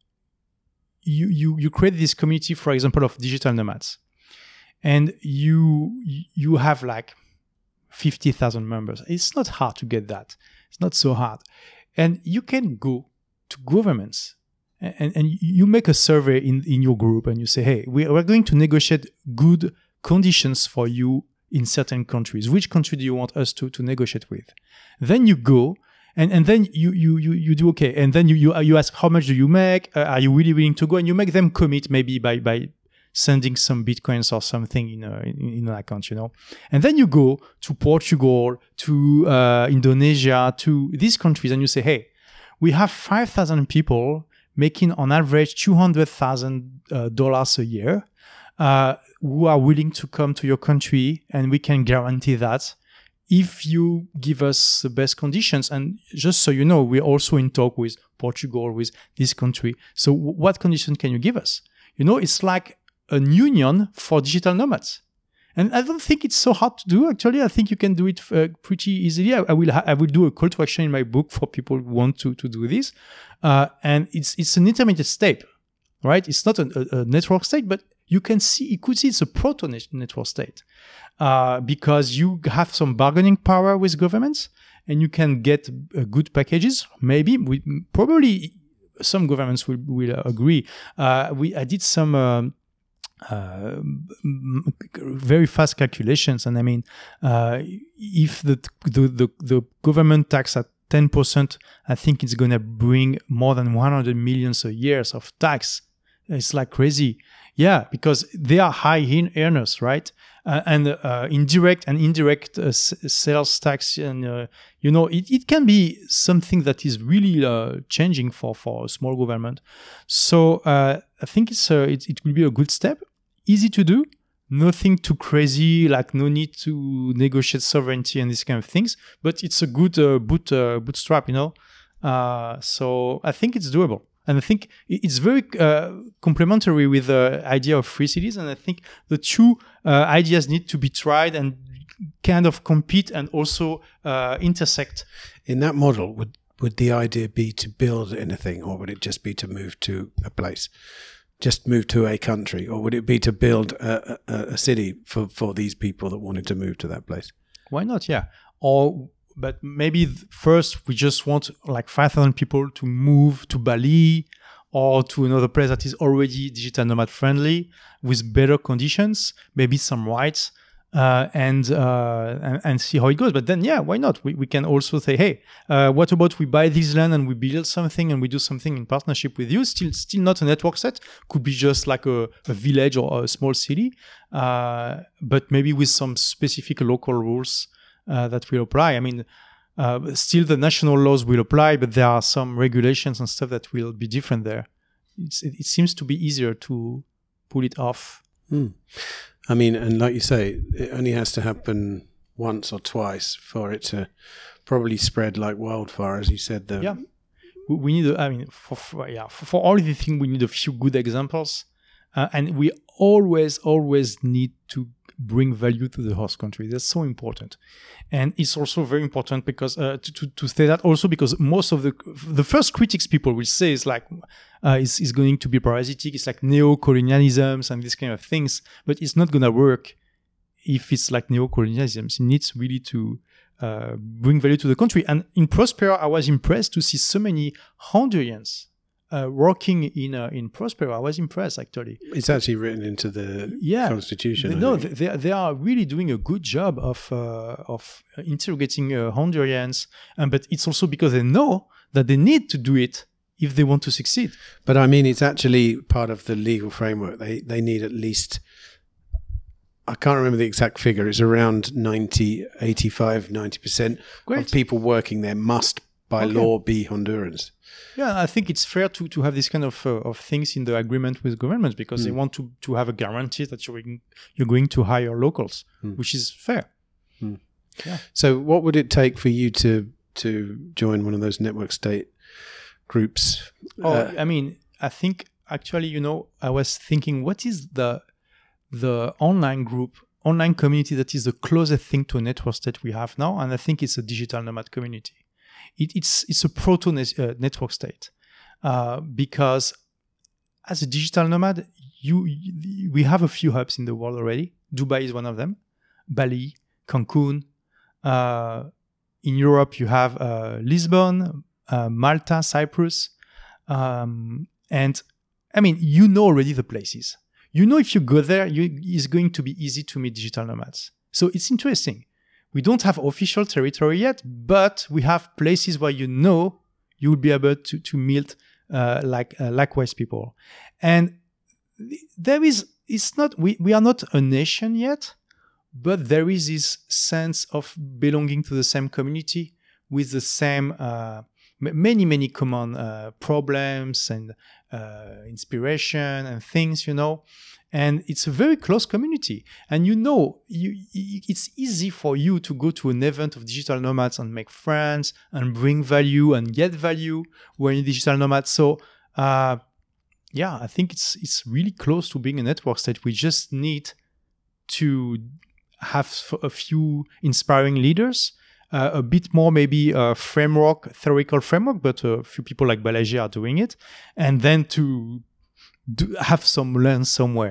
you, you you create this community, for example, of digital nomads, and you you have like fifty thousand members. It's not hard to get that. It's not so hard, and you can go to governments and, and you make a survey in, in your group, and you say, hey, we, we're going to negotiate good conditions for you in certain countries. Which country do you want us to to negotiate with? Then you go. And and then you you you you do okay, and then you you you ask how much do you make? Uh, are you really willing to go? And you make them commit maybe by by sending some bitcoins or something in a, in, in an account, you know. And then you go to Portugal, to uh, Indonesia, to these countries, and you say, hey, we have five thousand people making on average two hundred thousand uh, dollars a year uh, who are willing to come to your country, and we can guarantee that. If you give us the best conditions, and just so you know, we're also in talk with Portugal, with this country. So w- what conditions can you give us? You know, it's like an union for digital nomads. And I don't think it's so hard to do. Actually, I think you can do it uh, pretty easily. I, I will ha- I will do a call to action in my book for people who want to, to do this. Uh, and it's it's an intermediate step, right? It's not a, a, a network state, but you can see, you could see it's a proto-network state uh, because you have some bargaining power with governments and you can get uh, good packages. Maybe, we, probably some governments will, will agree. Uh, we I did some um, uh, very fast calculations, and I mean, uh, if the, the, the, the government tax at ten percent, I think it's going to bring more than one hundred millions a year of tax. It's like crazy. Yeah, because they are high earners, right? Uh, and uh, indirect and indirect uh, s- sales tax, and uh, you know, it, it can be something that is really uh, changing for, for a small government. So uh, I think it's uh, it, it will be a good step. Easy to do, nothing too crazy, like no need to negotiate sovereignty and these kind of things. But it's a good uh, boot uh, bootstrap, you know. Uh, so I think it's doable. And I think it's very uh, complementary with the idea of free cities. And I think the two uh, ideas need to be tried and kind of compete and also uh, intersect. In that model, would, would the idea be to build anything, or would it just be to move to a place? Just move to a country? Or would it be to build a, a, a city for, for these people that wanted to move to that place? Why not? Yeah. Or... But maybe first we just want like five thousand people to move to Bali or to another place that is already digital nomad friendly with better conditions, maybe some rights, uh, and, uh, and and see how it goes. But then, yeah, why not? We we can also say, hey, uh, what about we buy this land and we build something and we do something in partnership with you? Still, still not a network set. Could be just like a, a village or a small city, uh, but maybe with some specific local rules Uh, that will apply. I mean, uh, still the national laws will apply, but there are some regulations and stuff that will be different there. It's, it, it seems to be easier to pull it off. Mm. I mean, and like you say, it only has to happen once or twice for it to probably spread like wildfire, as you said. The yeah, we, we need. A, I mean, for, for yeah, for, for all the things, we need a few good examples, uh, and we always, always need to bring value to the host country. That's so important. And it's also very important because uh, to, to, to say that also because most of the the first critics people will say is like uh, is is going to be parasitic. It's like neo-colonialisms and these kind of things, but it's not gonna work if it's like neo-colonialisms. It needs really to uh, bring value to the country. And in Prospera, I was impressed to see so many Hondurians Uh, working in uh, in Prospera. I was impressed, actually. It's actually written into the yeah, constitution. They, no, they they are really doing a good job of uh, of interrogating uh, Hondurans, um, but it's also because they know that they need to do it if they want to succeed. But I mean, it's actually part of the legal framework. They they need at least, I can't remember the exact figure, it's around ninety, eighty-five, ninety percent of people working there must by okay. law be Hondurans. Yeah, I think it's fair to, to have this kind of uh, of things in the agreement with governments because mm. they want to, to have a guarantee that you're you're going to hire locals, mm. which is fair. Mm. Yeah. So, what would it take for you to to join one of those network state groups? Oh, uh, I mean, I think actually, you know, I was thinking, what is the the online group, online community that is the closest thing to a network state we have now? And I think it's a digital nomad community. It, it's it's a proto uh, network state uh, because as a digital nomad, you, you we have a few hubs in the world already. Dubai is one of them, Bali, Cancun. Uh, in Europe, you have uh, Lisbon, uh, Malta, Cyprus, um, and I mean you know already the places. You know if you go there, you, it's going to be easy to meet digital nomads. So it's interesting. We don't have official territory yet, but we have places where you know you will be able to, to meet uh, like uh, likewise people. And there is, it's not, we, we are not a nation yet, but there is this sense of belonging to the same community with the same, uh, many, many common uh, problems and uh, inspiration and things, you know. And it's a very close community. And you know, you, it's easy for you to go to an event of digital nomads and make friends and bring value and get value when you're digital nomad. So, uh, yeah, I think it's it's really close to being a network state. We just need to have a few inspiring leaders, uh, a bit more maybe a framework, theoretical framework, but a few people like Balaji are doing it. And then to Do have some land somewhere.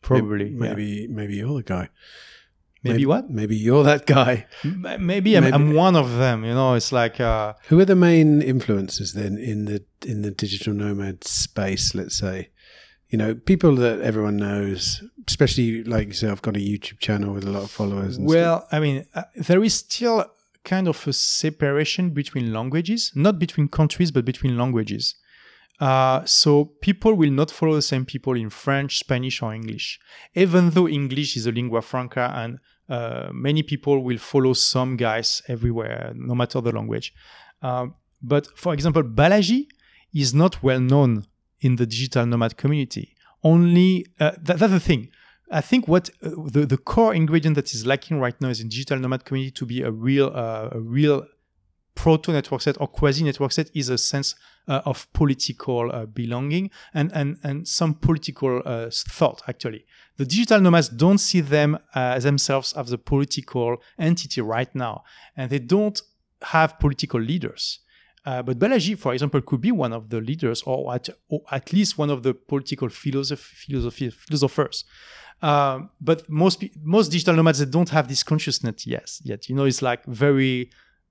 probably. Maybe maybe, yeah. maybe you're the guy. Maybe, maybe what? Maybe you're that guy. Maybe I'm, maybe I'm one of them. You know, it's like. Uh, Who are the main influencers then in the in the digital nomad space? Let's say, you know, people that everyone knows, especially like yourself, got a YouTube channel with a lot of followers. And well, stuff. I mean, uh, there is still kind of a separation between languages, not between countries, but between languages. Uh, so people will not follow the same people in French, Spanish, or English, even though English is a lingua franca and uh, many people will follow some guys everywhere, no matter the language. Uh, but for example, Balaji is not well known in the digital nomad community. Only, uh, that, that's the thing. I think what uh, the, the core ingredient that is lacking right now is in digital nomad community to be a real, uh, a real proto-network set or quasi-network set is a sense uh, of political uh, belonging and, and, and some political uh, thought, actually. The digital nomads don't see them uh, themselves as a political entity right now, and they don't have political leaders. Uh, but Balaji, for example, could be one of the leaders or at, or at least one of the political philosoph- philosophy, philosophers. Uh, but most most digital nomads, they don't have this consciousness yet. yet. You know, it's like very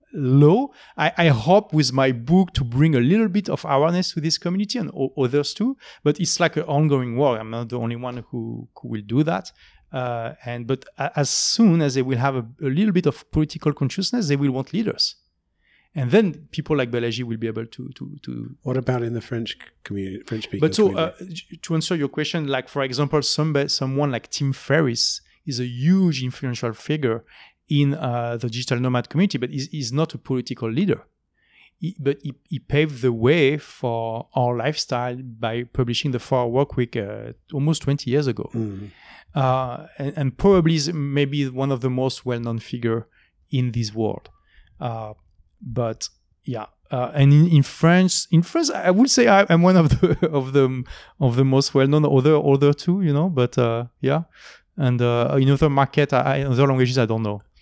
low. I, I hope with my book to bring a little bit of awareness to this community and o- others too. But it's like an ongoing work. I'm not the only one who, who will do that. Uh, and but as soon as they will have a, a little bit of political consciousness, they will want leaders. And then people like Balaji will be able to to to. What about in the French community, French speaking? But so community? Uh, to answer your question, like for example, some someone like Tim Ferriss is a huge influential figure in uh, the digital nomad community, but he's, he's not a political leader. He, but he, he paved the way for our lifestyle by publishing the Four Hour Work Week uh, almost twenty years ago, mm-hmm. uh, and, and probably is maybe one of the most well-known figure in this world. Uh, But yeah, uh, and in, in France, in France, I would say I, I'm one of the of the of the most well-known. Other other two, you know. But uh, yeah, and uh, in other market, I, in other languages, I don't know.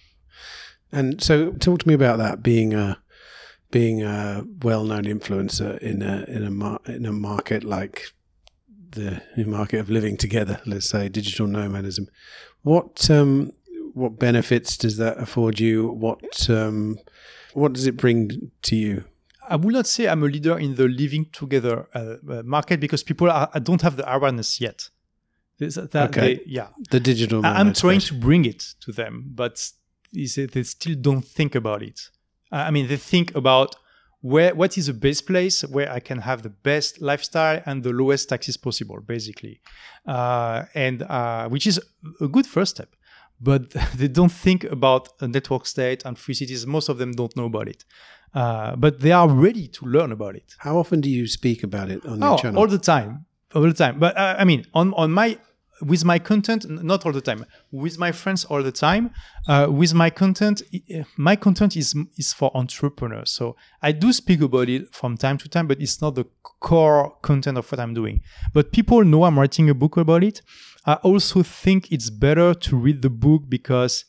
And so, talk to me about that being a being a well-known influencer in a in a mar- in a market like the market of living together. Let's say digital nomadism. What um, what benefits does that afford you? What um, What does it bring to you? I would not say I'm a leader in the living together uh, market because people are, don't have the awareness yet. That, okay. They, yeah. The digital. I'm trying to bring it to them, but they still don't think about it. I mean, they think about where what is the best place where I can have the best lifestyle and the lowest taxes possible, basically, uh, and uh, which is a good first step. But they don't think about a network state and free cities. Most of them don't know about it. Uh, but they are ready to learn about it. How often do you speak about it on oh, your channel? All the time. All the time. But uh, I mean, on, on my, with my content, not all the time. With my friends all the time. Uh, with my content, my content is, is for entrepreneurs. So I do speak about it from time to time, but it's not the core content of what I'm doing. But people know I'm writing a book about it. I also think it's better to read the book because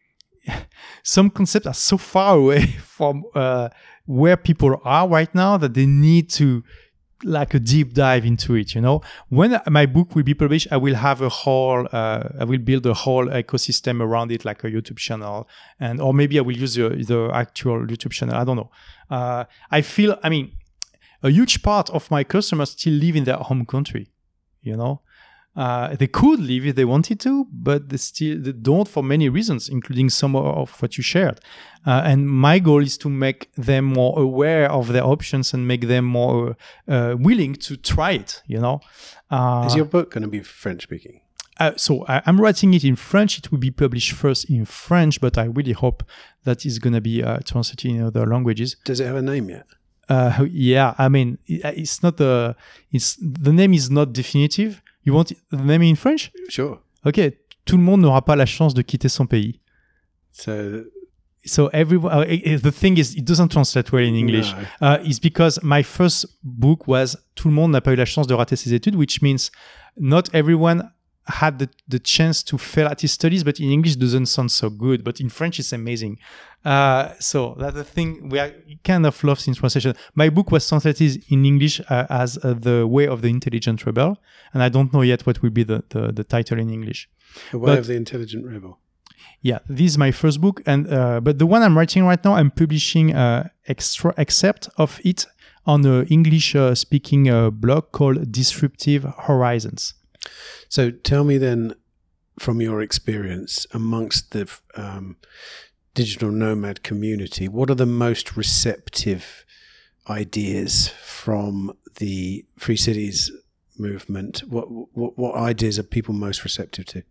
some concepts are so far away from uh, where people are right now that they need to like a deep dive into it, you know. When my book will be published, I will have a whole, uh, I will build a whole ecosystem around it, like a YouTube channel, and or maybe I will use the, the actual YouTube channel. I don't know. Uh, I feel, I mean, a huge part of my customers still live in their home country, you know. Uh, they could leave if they wanted to, but they still they don't for many reasons, including some of what you shared. Uh, and my goal is to make them more aware of their options and make them more uh, willing to try it, you know. Uh, is your book going to be French speaking? Uh, so I, I'm writing it in French. It will be published first in French, but I really hope that it's going to be uh, translated in other languages. Does it have a name yet? Uh, yeah, I mean, it's not a, it's, the name is not definitive. You want the name in French? Sure. Okay. Tout le monde n'aura pas la chance de quitter son pays. So, so everyone. Uh, it, the thing is, it doesn't translate well in English. No. Uh, it's because my first book was Tout le monde n'a pas eu la chance de rater ses études, which means not everyone had the, the chance to fail at his studies, but in English doesn't sound so good. But in French, it's amazing. Uh, so that's the thing. We are kind of lost in translation. My book was translated in English uh, as uh, The Way of the Intelligent Rebel. And I don't know yet what will be the, the, the title in English. The Way but, of the Intelligent Rebel. Yeah, this is my first book. and uh, But the one I'm writing right now, I'm publishing uh, extra excerpt of it on an English-speaking uh, uh, blog called Disruptive Horizons. So tell me then, from your experience amongst the um, digital nomad community, what are the most receptive ideas from the Free Cities movement? What what, what ideas are people most receptive to?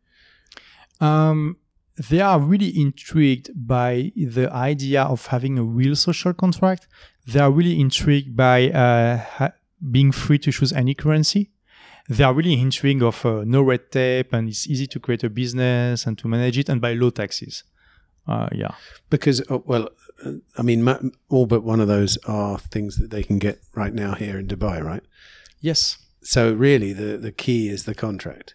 Um, they are really intrigued by the idea of having a real social contract. They are really intrigued by uh, ha- being free to choose any currency. They are really intrigued of uh, no red tape, and it's easy to create a business and to manage it, and by low taxes. Uh, yeah. Because, uh, well, uh, I mean, ma- all but one of those are things that they can get right now here in Dubai, right? Yes. So really, the, the key is the contract.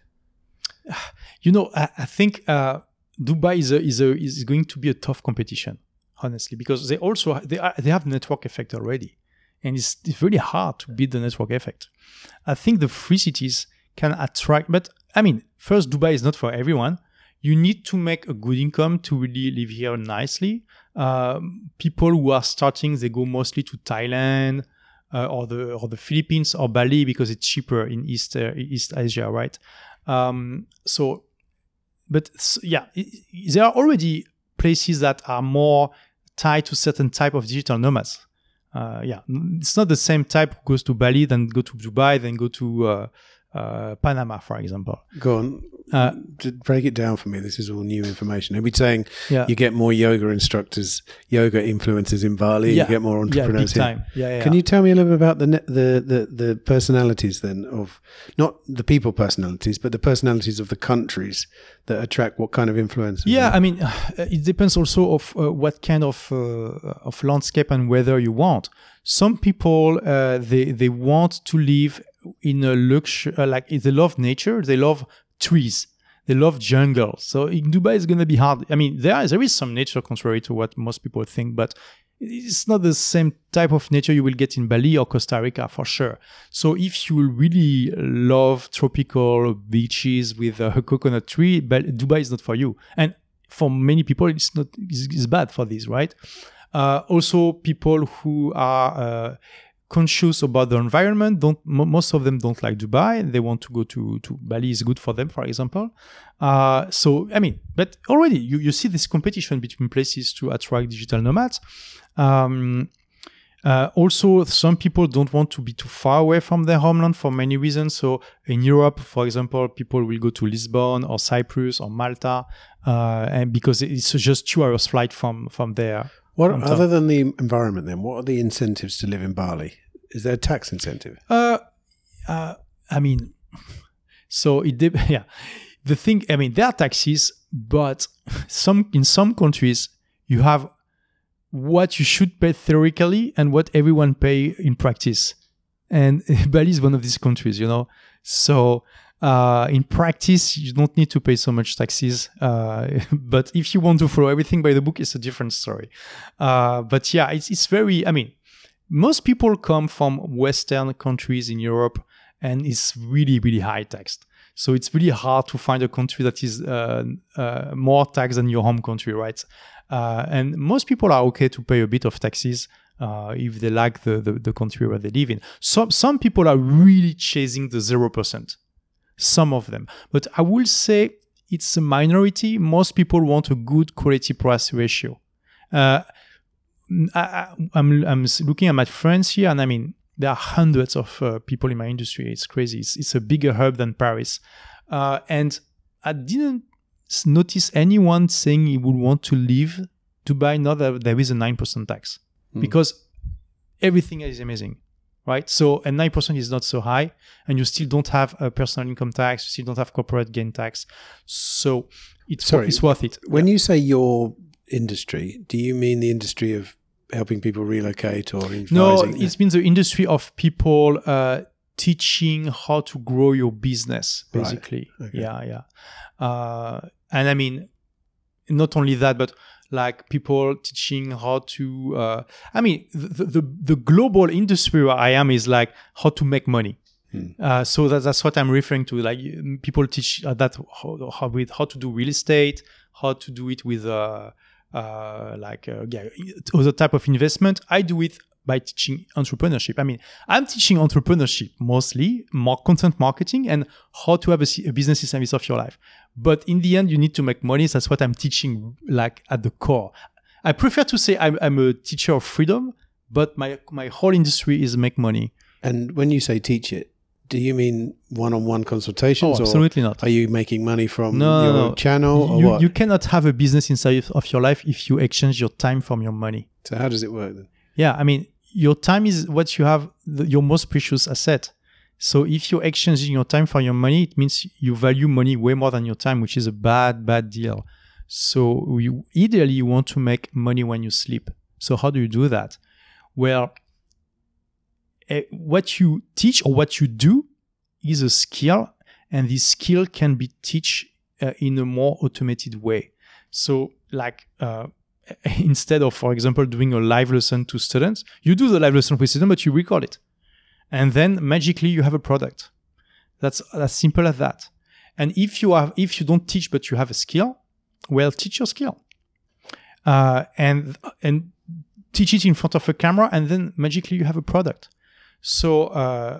You know, I, I think uh, Dubai is a, is a, is going to be a tough competition, honestly, because they also they are, they have network effect already. And it's, it's really hard to beat the network effect. I think the free cities can attract, but I mean, first, Dubai is not for everyone. You need to make a good income to really live here nicely. Um, people who are starting, they go mostly to Thailand uh, or the or the Philippines or Bali because it's cheaper in East uh, East Asia, right? Um, so, but yeah, it, there are already places that are more tied to certain type of digital nomads. Uh, yeah, it's not the same type who goes to Bali, then go to Dubai, then go to uh, uh, Panama, for example. Go on. Uh, break it down for me. This is all new information. Are we saying yeah. you get more yoga instructors, yoga influencers in Bali, yeah. you get more entrepreneurs yeah, here? Time. Yeah, yeah, Can yeah. you tell me a little bit about the, the the the personalities then of, not the people personalities, but the personalities of the countries that attract what kind of influencers? Yeah, I mean, it depends also of uh, what kind of uh, of landscape and weather you want. Some people, uh, they they want to live in a luxury, uh, like they love nature, they love trees, they love jungle. So in Dubai, it's going to be hard. I mean, there is, there is some nature contrary to what most people think, but it's not the same type of nature you will get in Bali or Costa Rica for sure. So if you really love tropical beaches with a coconut tree, Dubai is not for you. And for many people, it's not, it's, it's bad for this, right? Uh, also, people who are uh, conscious about the environment, don't most of them don't like Dubai. They want to go to, to Bali is good for them, for example. Uh, so, I mean, but already you, you see this competition between places to attract digital nomads. Um, uh, also, some people don't want to be too far away from their homeland for many reasons. So in Europe, for example, people will go to Lisbon or Cyprus or Malta, uh, and because it's just two hours flight from, from there. What, other than the environment then, what are the incentives to live in Bali? Is there a tax incentive? Uh, uh, I mean, so it de- yeah. The thing, I mean, there are taxes, but some in some countries you have what you should pay theoretically and what everyone pay in practice. And Bali is one of these countries, you know. So uh, in practice, you don't need to pay so much taxes. Uh, but if you want to follow everything by the book, it's a different story. Uh, but yeah, it's it's very, I mean, most people come from Western countries in Europe, and it's really, really high taxed. So it's really hard to find a country that is uh, uh, more taxed than your home country, right? Uh, and most people are okay to pay a bit of taxes uh, if they like the, the, the country where they live in. Some some people are really chasing the zero percent. Some of them. But I will say it's a minority. Most people want a good quality price ratio. Uh, I, I'm, I'm looking at my friends here, and I mean, there are hundreds of uh, people in my industry. It's crazy. It's, it's a bigger hub than Paris. Uh, and I didn't notice anyone saying he would want to leave Dubai now that there is a nine percent tax. Mm. Because everything is amazing, right? So, and nine percent is not so high, and you still don't have a personal income tax, you still don't have corporate gain tax. So it's, Sorry, it's worth it. When yeah. you say your industry, do you mean the industry of helping people relocate or advising? No, it means the industry of people uh, teaching how to grow your business, basically. Right. Okay. Yeah, yeah. Uh, and I mean, not only that, but like people teaching how to, uh, I mean, the, the, the global industry where I am is like how to make money. Hmm. Uh, so that, that's what I'm referring to. Like people teach uh, that how, how, with how to do real estate, how to do it with uh, uh, like uh, yeah, other type of investment. I do it by teaching entrepreneurship. I mean, I'm teaching entrepreneurship mostly, more content marketing, and how to have a, a business in service of your life. But in the end, you need to make money. So that's what I'm teaching, like at the core. I prefer to say I'm, I'm a teacher of freedom, but my my whole industry is make money. And when you say teach it, do you mean one-on-one consultations? Oh, absolutely not. Are you making money from no, your no, no. channel? Or you, what? you cannot have a business inside of your life if you exchange your time from your money. So how does it work then? Yeah, I mean, your time is what you have, the, your most precious asset. So if you're exchanging your time for your money, it means you value money way more than your time, which is a bad, bad deal. So you ideally you want to make money when you sleep. So how do you do that? Well, uh, what you teach or what you do is a skill, and this skill can be taught uh, in a more automated way. So like uh, instead of, for example, doing a live lesson to students, you do the live lesson with students, but you record it. And then magically you have a product. That's as simple as that. And if you have, if you don't teach, but you have a skill, well, teach your skill. Uh, and, and teach it in front of a camera, and then magically you have a product. So uh,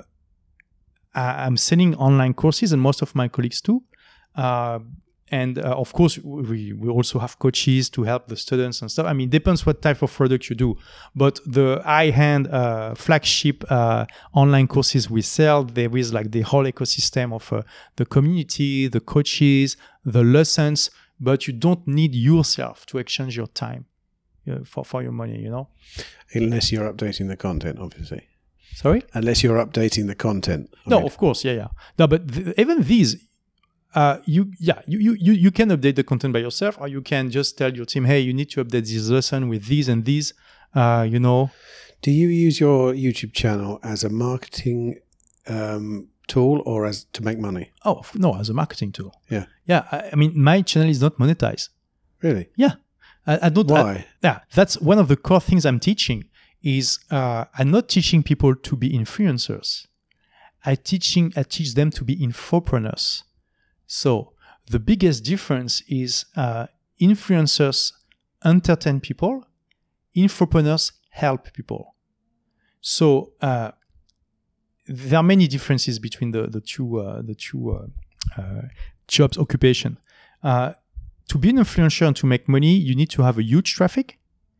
I'm selling online courses, and most of my colleagues too. Uh, and uh, of course, we, we also have coaches to help the students and stuff. I mean, it depends what type of product you do. But the high-end uh, flagship uh, online courses we sell, there is like the whole ecosystem of uh, the community, the coaches, the lessons. But you don't need yourself to exchange your time uh, for, for your money, you know? Unless you're updating the content, obviously. Sorry? Unless you're updating the content. I no, mean. Of course, yeah, yeah. No, but th- even these, uh, you, yeah, you, you, you can update the content by yourself, or you can just tell your team, hey, you need to update this lesson with these and these, uh, you know. Do you use your YouTube channel as a marketing um, tool or as to make money? Oh, no, as a marketing tool. Yeah. Yeah, I, I mean, my channel is not monetized. Really? Yeah. I, I don't. Why? I, yeah, that's one of the core things I'm teaching. Is uh, I'm not teaching people to be influencers. I teaching I teach them to be infopreneurs. So the biggest difference is uh, influencers entertain people, infopreneurs help people. So uh, there are many differences between the the two uh, the two uh, uh, jobs occupation. Uh, to be an influencer and to make money, you need to have a huge traffic.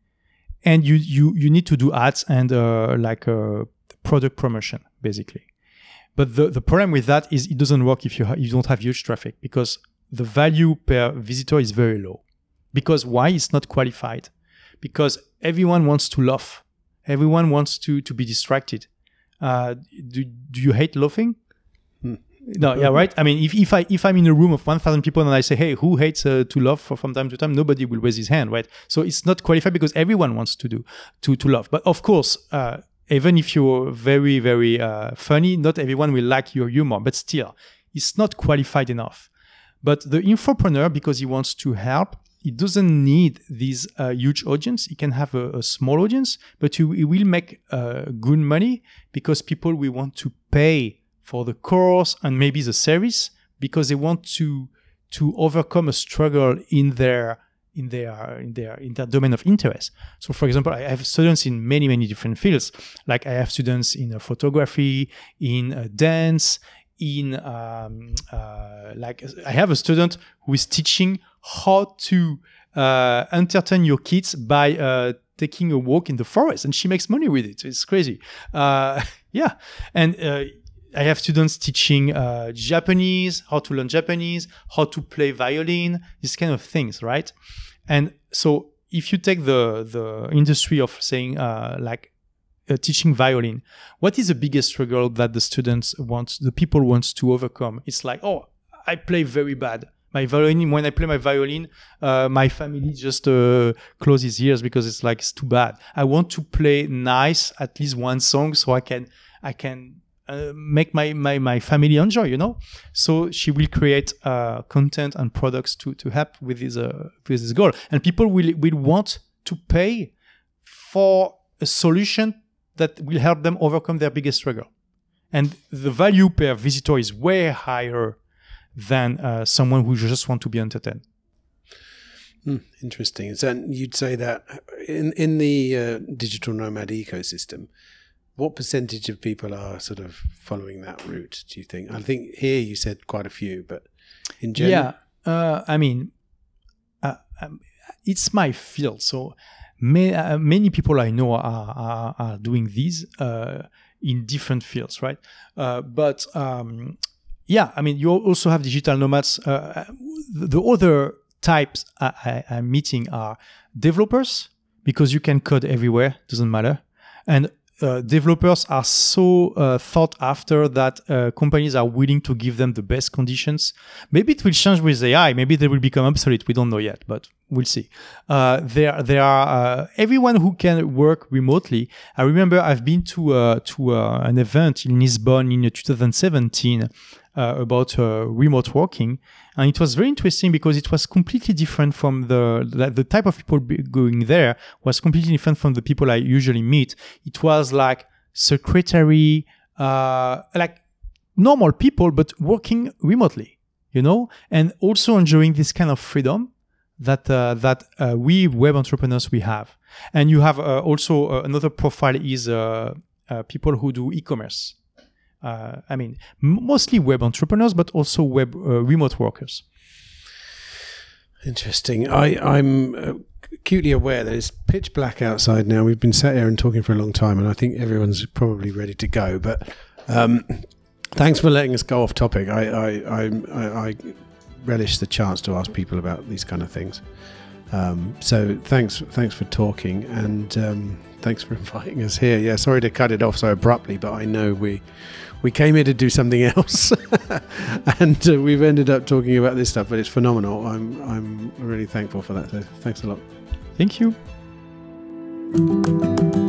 And you, you, you need to do ads and uh, like uh, product promotion, basically. But the, the problem with that is it doesn't work if you, ha- you don't have huge traffic, because the value per visitor is very low. Because why? It's not qualified. Because everyone wants to laugh. Everyone wants to, to be distracted. Uh, do, do you hate laughing? Hmm. No, yeah, right. I mean, if, if I if I'm in a room of one thousand people and I say, "Hey, who hates uh, to laugh for, from time to time?" Nobody will raise his hand, right? So it's not qualified because everyone wants to do to to laugh. But of course, uh, even if you're very very uh, funny, not everyone will like your humor. But still, it's not qualified enough. But the infopreneur, because he wants to help, he doesn't need this uh, huge audience. He can have a, a small audience, but he, he will make uh, good money because people will want to pay for the course and maybe the service because they want to to overcome a struggle in their in their in their in their domain of interest. So, for example, I have students in many many different fields. Like I have students in uh, photography, in uh, dance, in um, uh, like I have a student who is teaching how to uh, entertain your kids by uh, taking a walk in the forest, and she makes money with it. It's crazy. Uh, yeah, and. Uh, I have students teaching uh, Japanese, how to learn Japanese, how to play violin, these kind of things, right? And so if you take the the industry of saying uh, like uh, teaching violin, what is the biggest struggle that the students want, the people want to overcome? It's like, oh, I play very bad. My violin, when I play my violin, uh, my family just uh, closes ears because it's like, it's too bad. I want to play nice, at least one song so I can, I can, uh, make my, my my family enjoy, you know. So she will create uh, content and products to to help with this uh, with this goal, and people will will want to pay for a solution that will help them overcome their biggest struggle, and the value per visitor is way higher than uh, someone who just want to be entertained. Hmm, interesting. So you'd say that in in the uh, digital nomad ecosystem, what percentage of people are sort of following that route, do you think? I think here you said quite a few, but in general? Yeah, uh, I mean, uh, um, it's my field. So may, uh, many people I know are, are, are doing these uh, in different fields, right? Uh, but um, yeah, I mean, you also have digital nomads. Uh, the other types I, I, I'm meeting are developers, because you can code everywhere, doesn't matter. And Uh, developers are so uh, thought after that uh, companies are willing to give them the best conditions. Maybe it will change with A I. Maybe they will become obsolete. We don't know yet, but we'll see. Uh, there, there are uh, everyone who can work remotely. I remember I've been to uh, to uh, an event in Lisbon in two thousand seventeen uh, about uh, remote working, and it was very interesting because it was completely different from the the, the type of people going there was completely different from the people I usually meet. It was like secretary, uh, like normal people, but working remotely, you know, and also enjoying this kind of freedom that uh, that uh, we web entrepreneurs we have. And you have uh, also uh, another profile is uh, uh, people who do e-commerce. Uh, I mean, m- mostly web entrepreneurs, but also web uh, remote workers. Interesting. I, I'm uh, acutely aware that it's pitch black outside now. We've been sat here and talking for a long time, and I think everyone's probably ready to go. But um, thanks for letting us go off topic. I, I, I, I, I relish the chance to ask people about these kind of things. Um, so thanks, thanks for talking, and um, thanks for inviting us here. Yeah, sorry to cut it off so abruptly, but I know we we came here to do something else, and uh, we've ended up talking about this stuff. But it's phenomenal. I'm I'm really thankful for that. So thanks a lot. Thank you.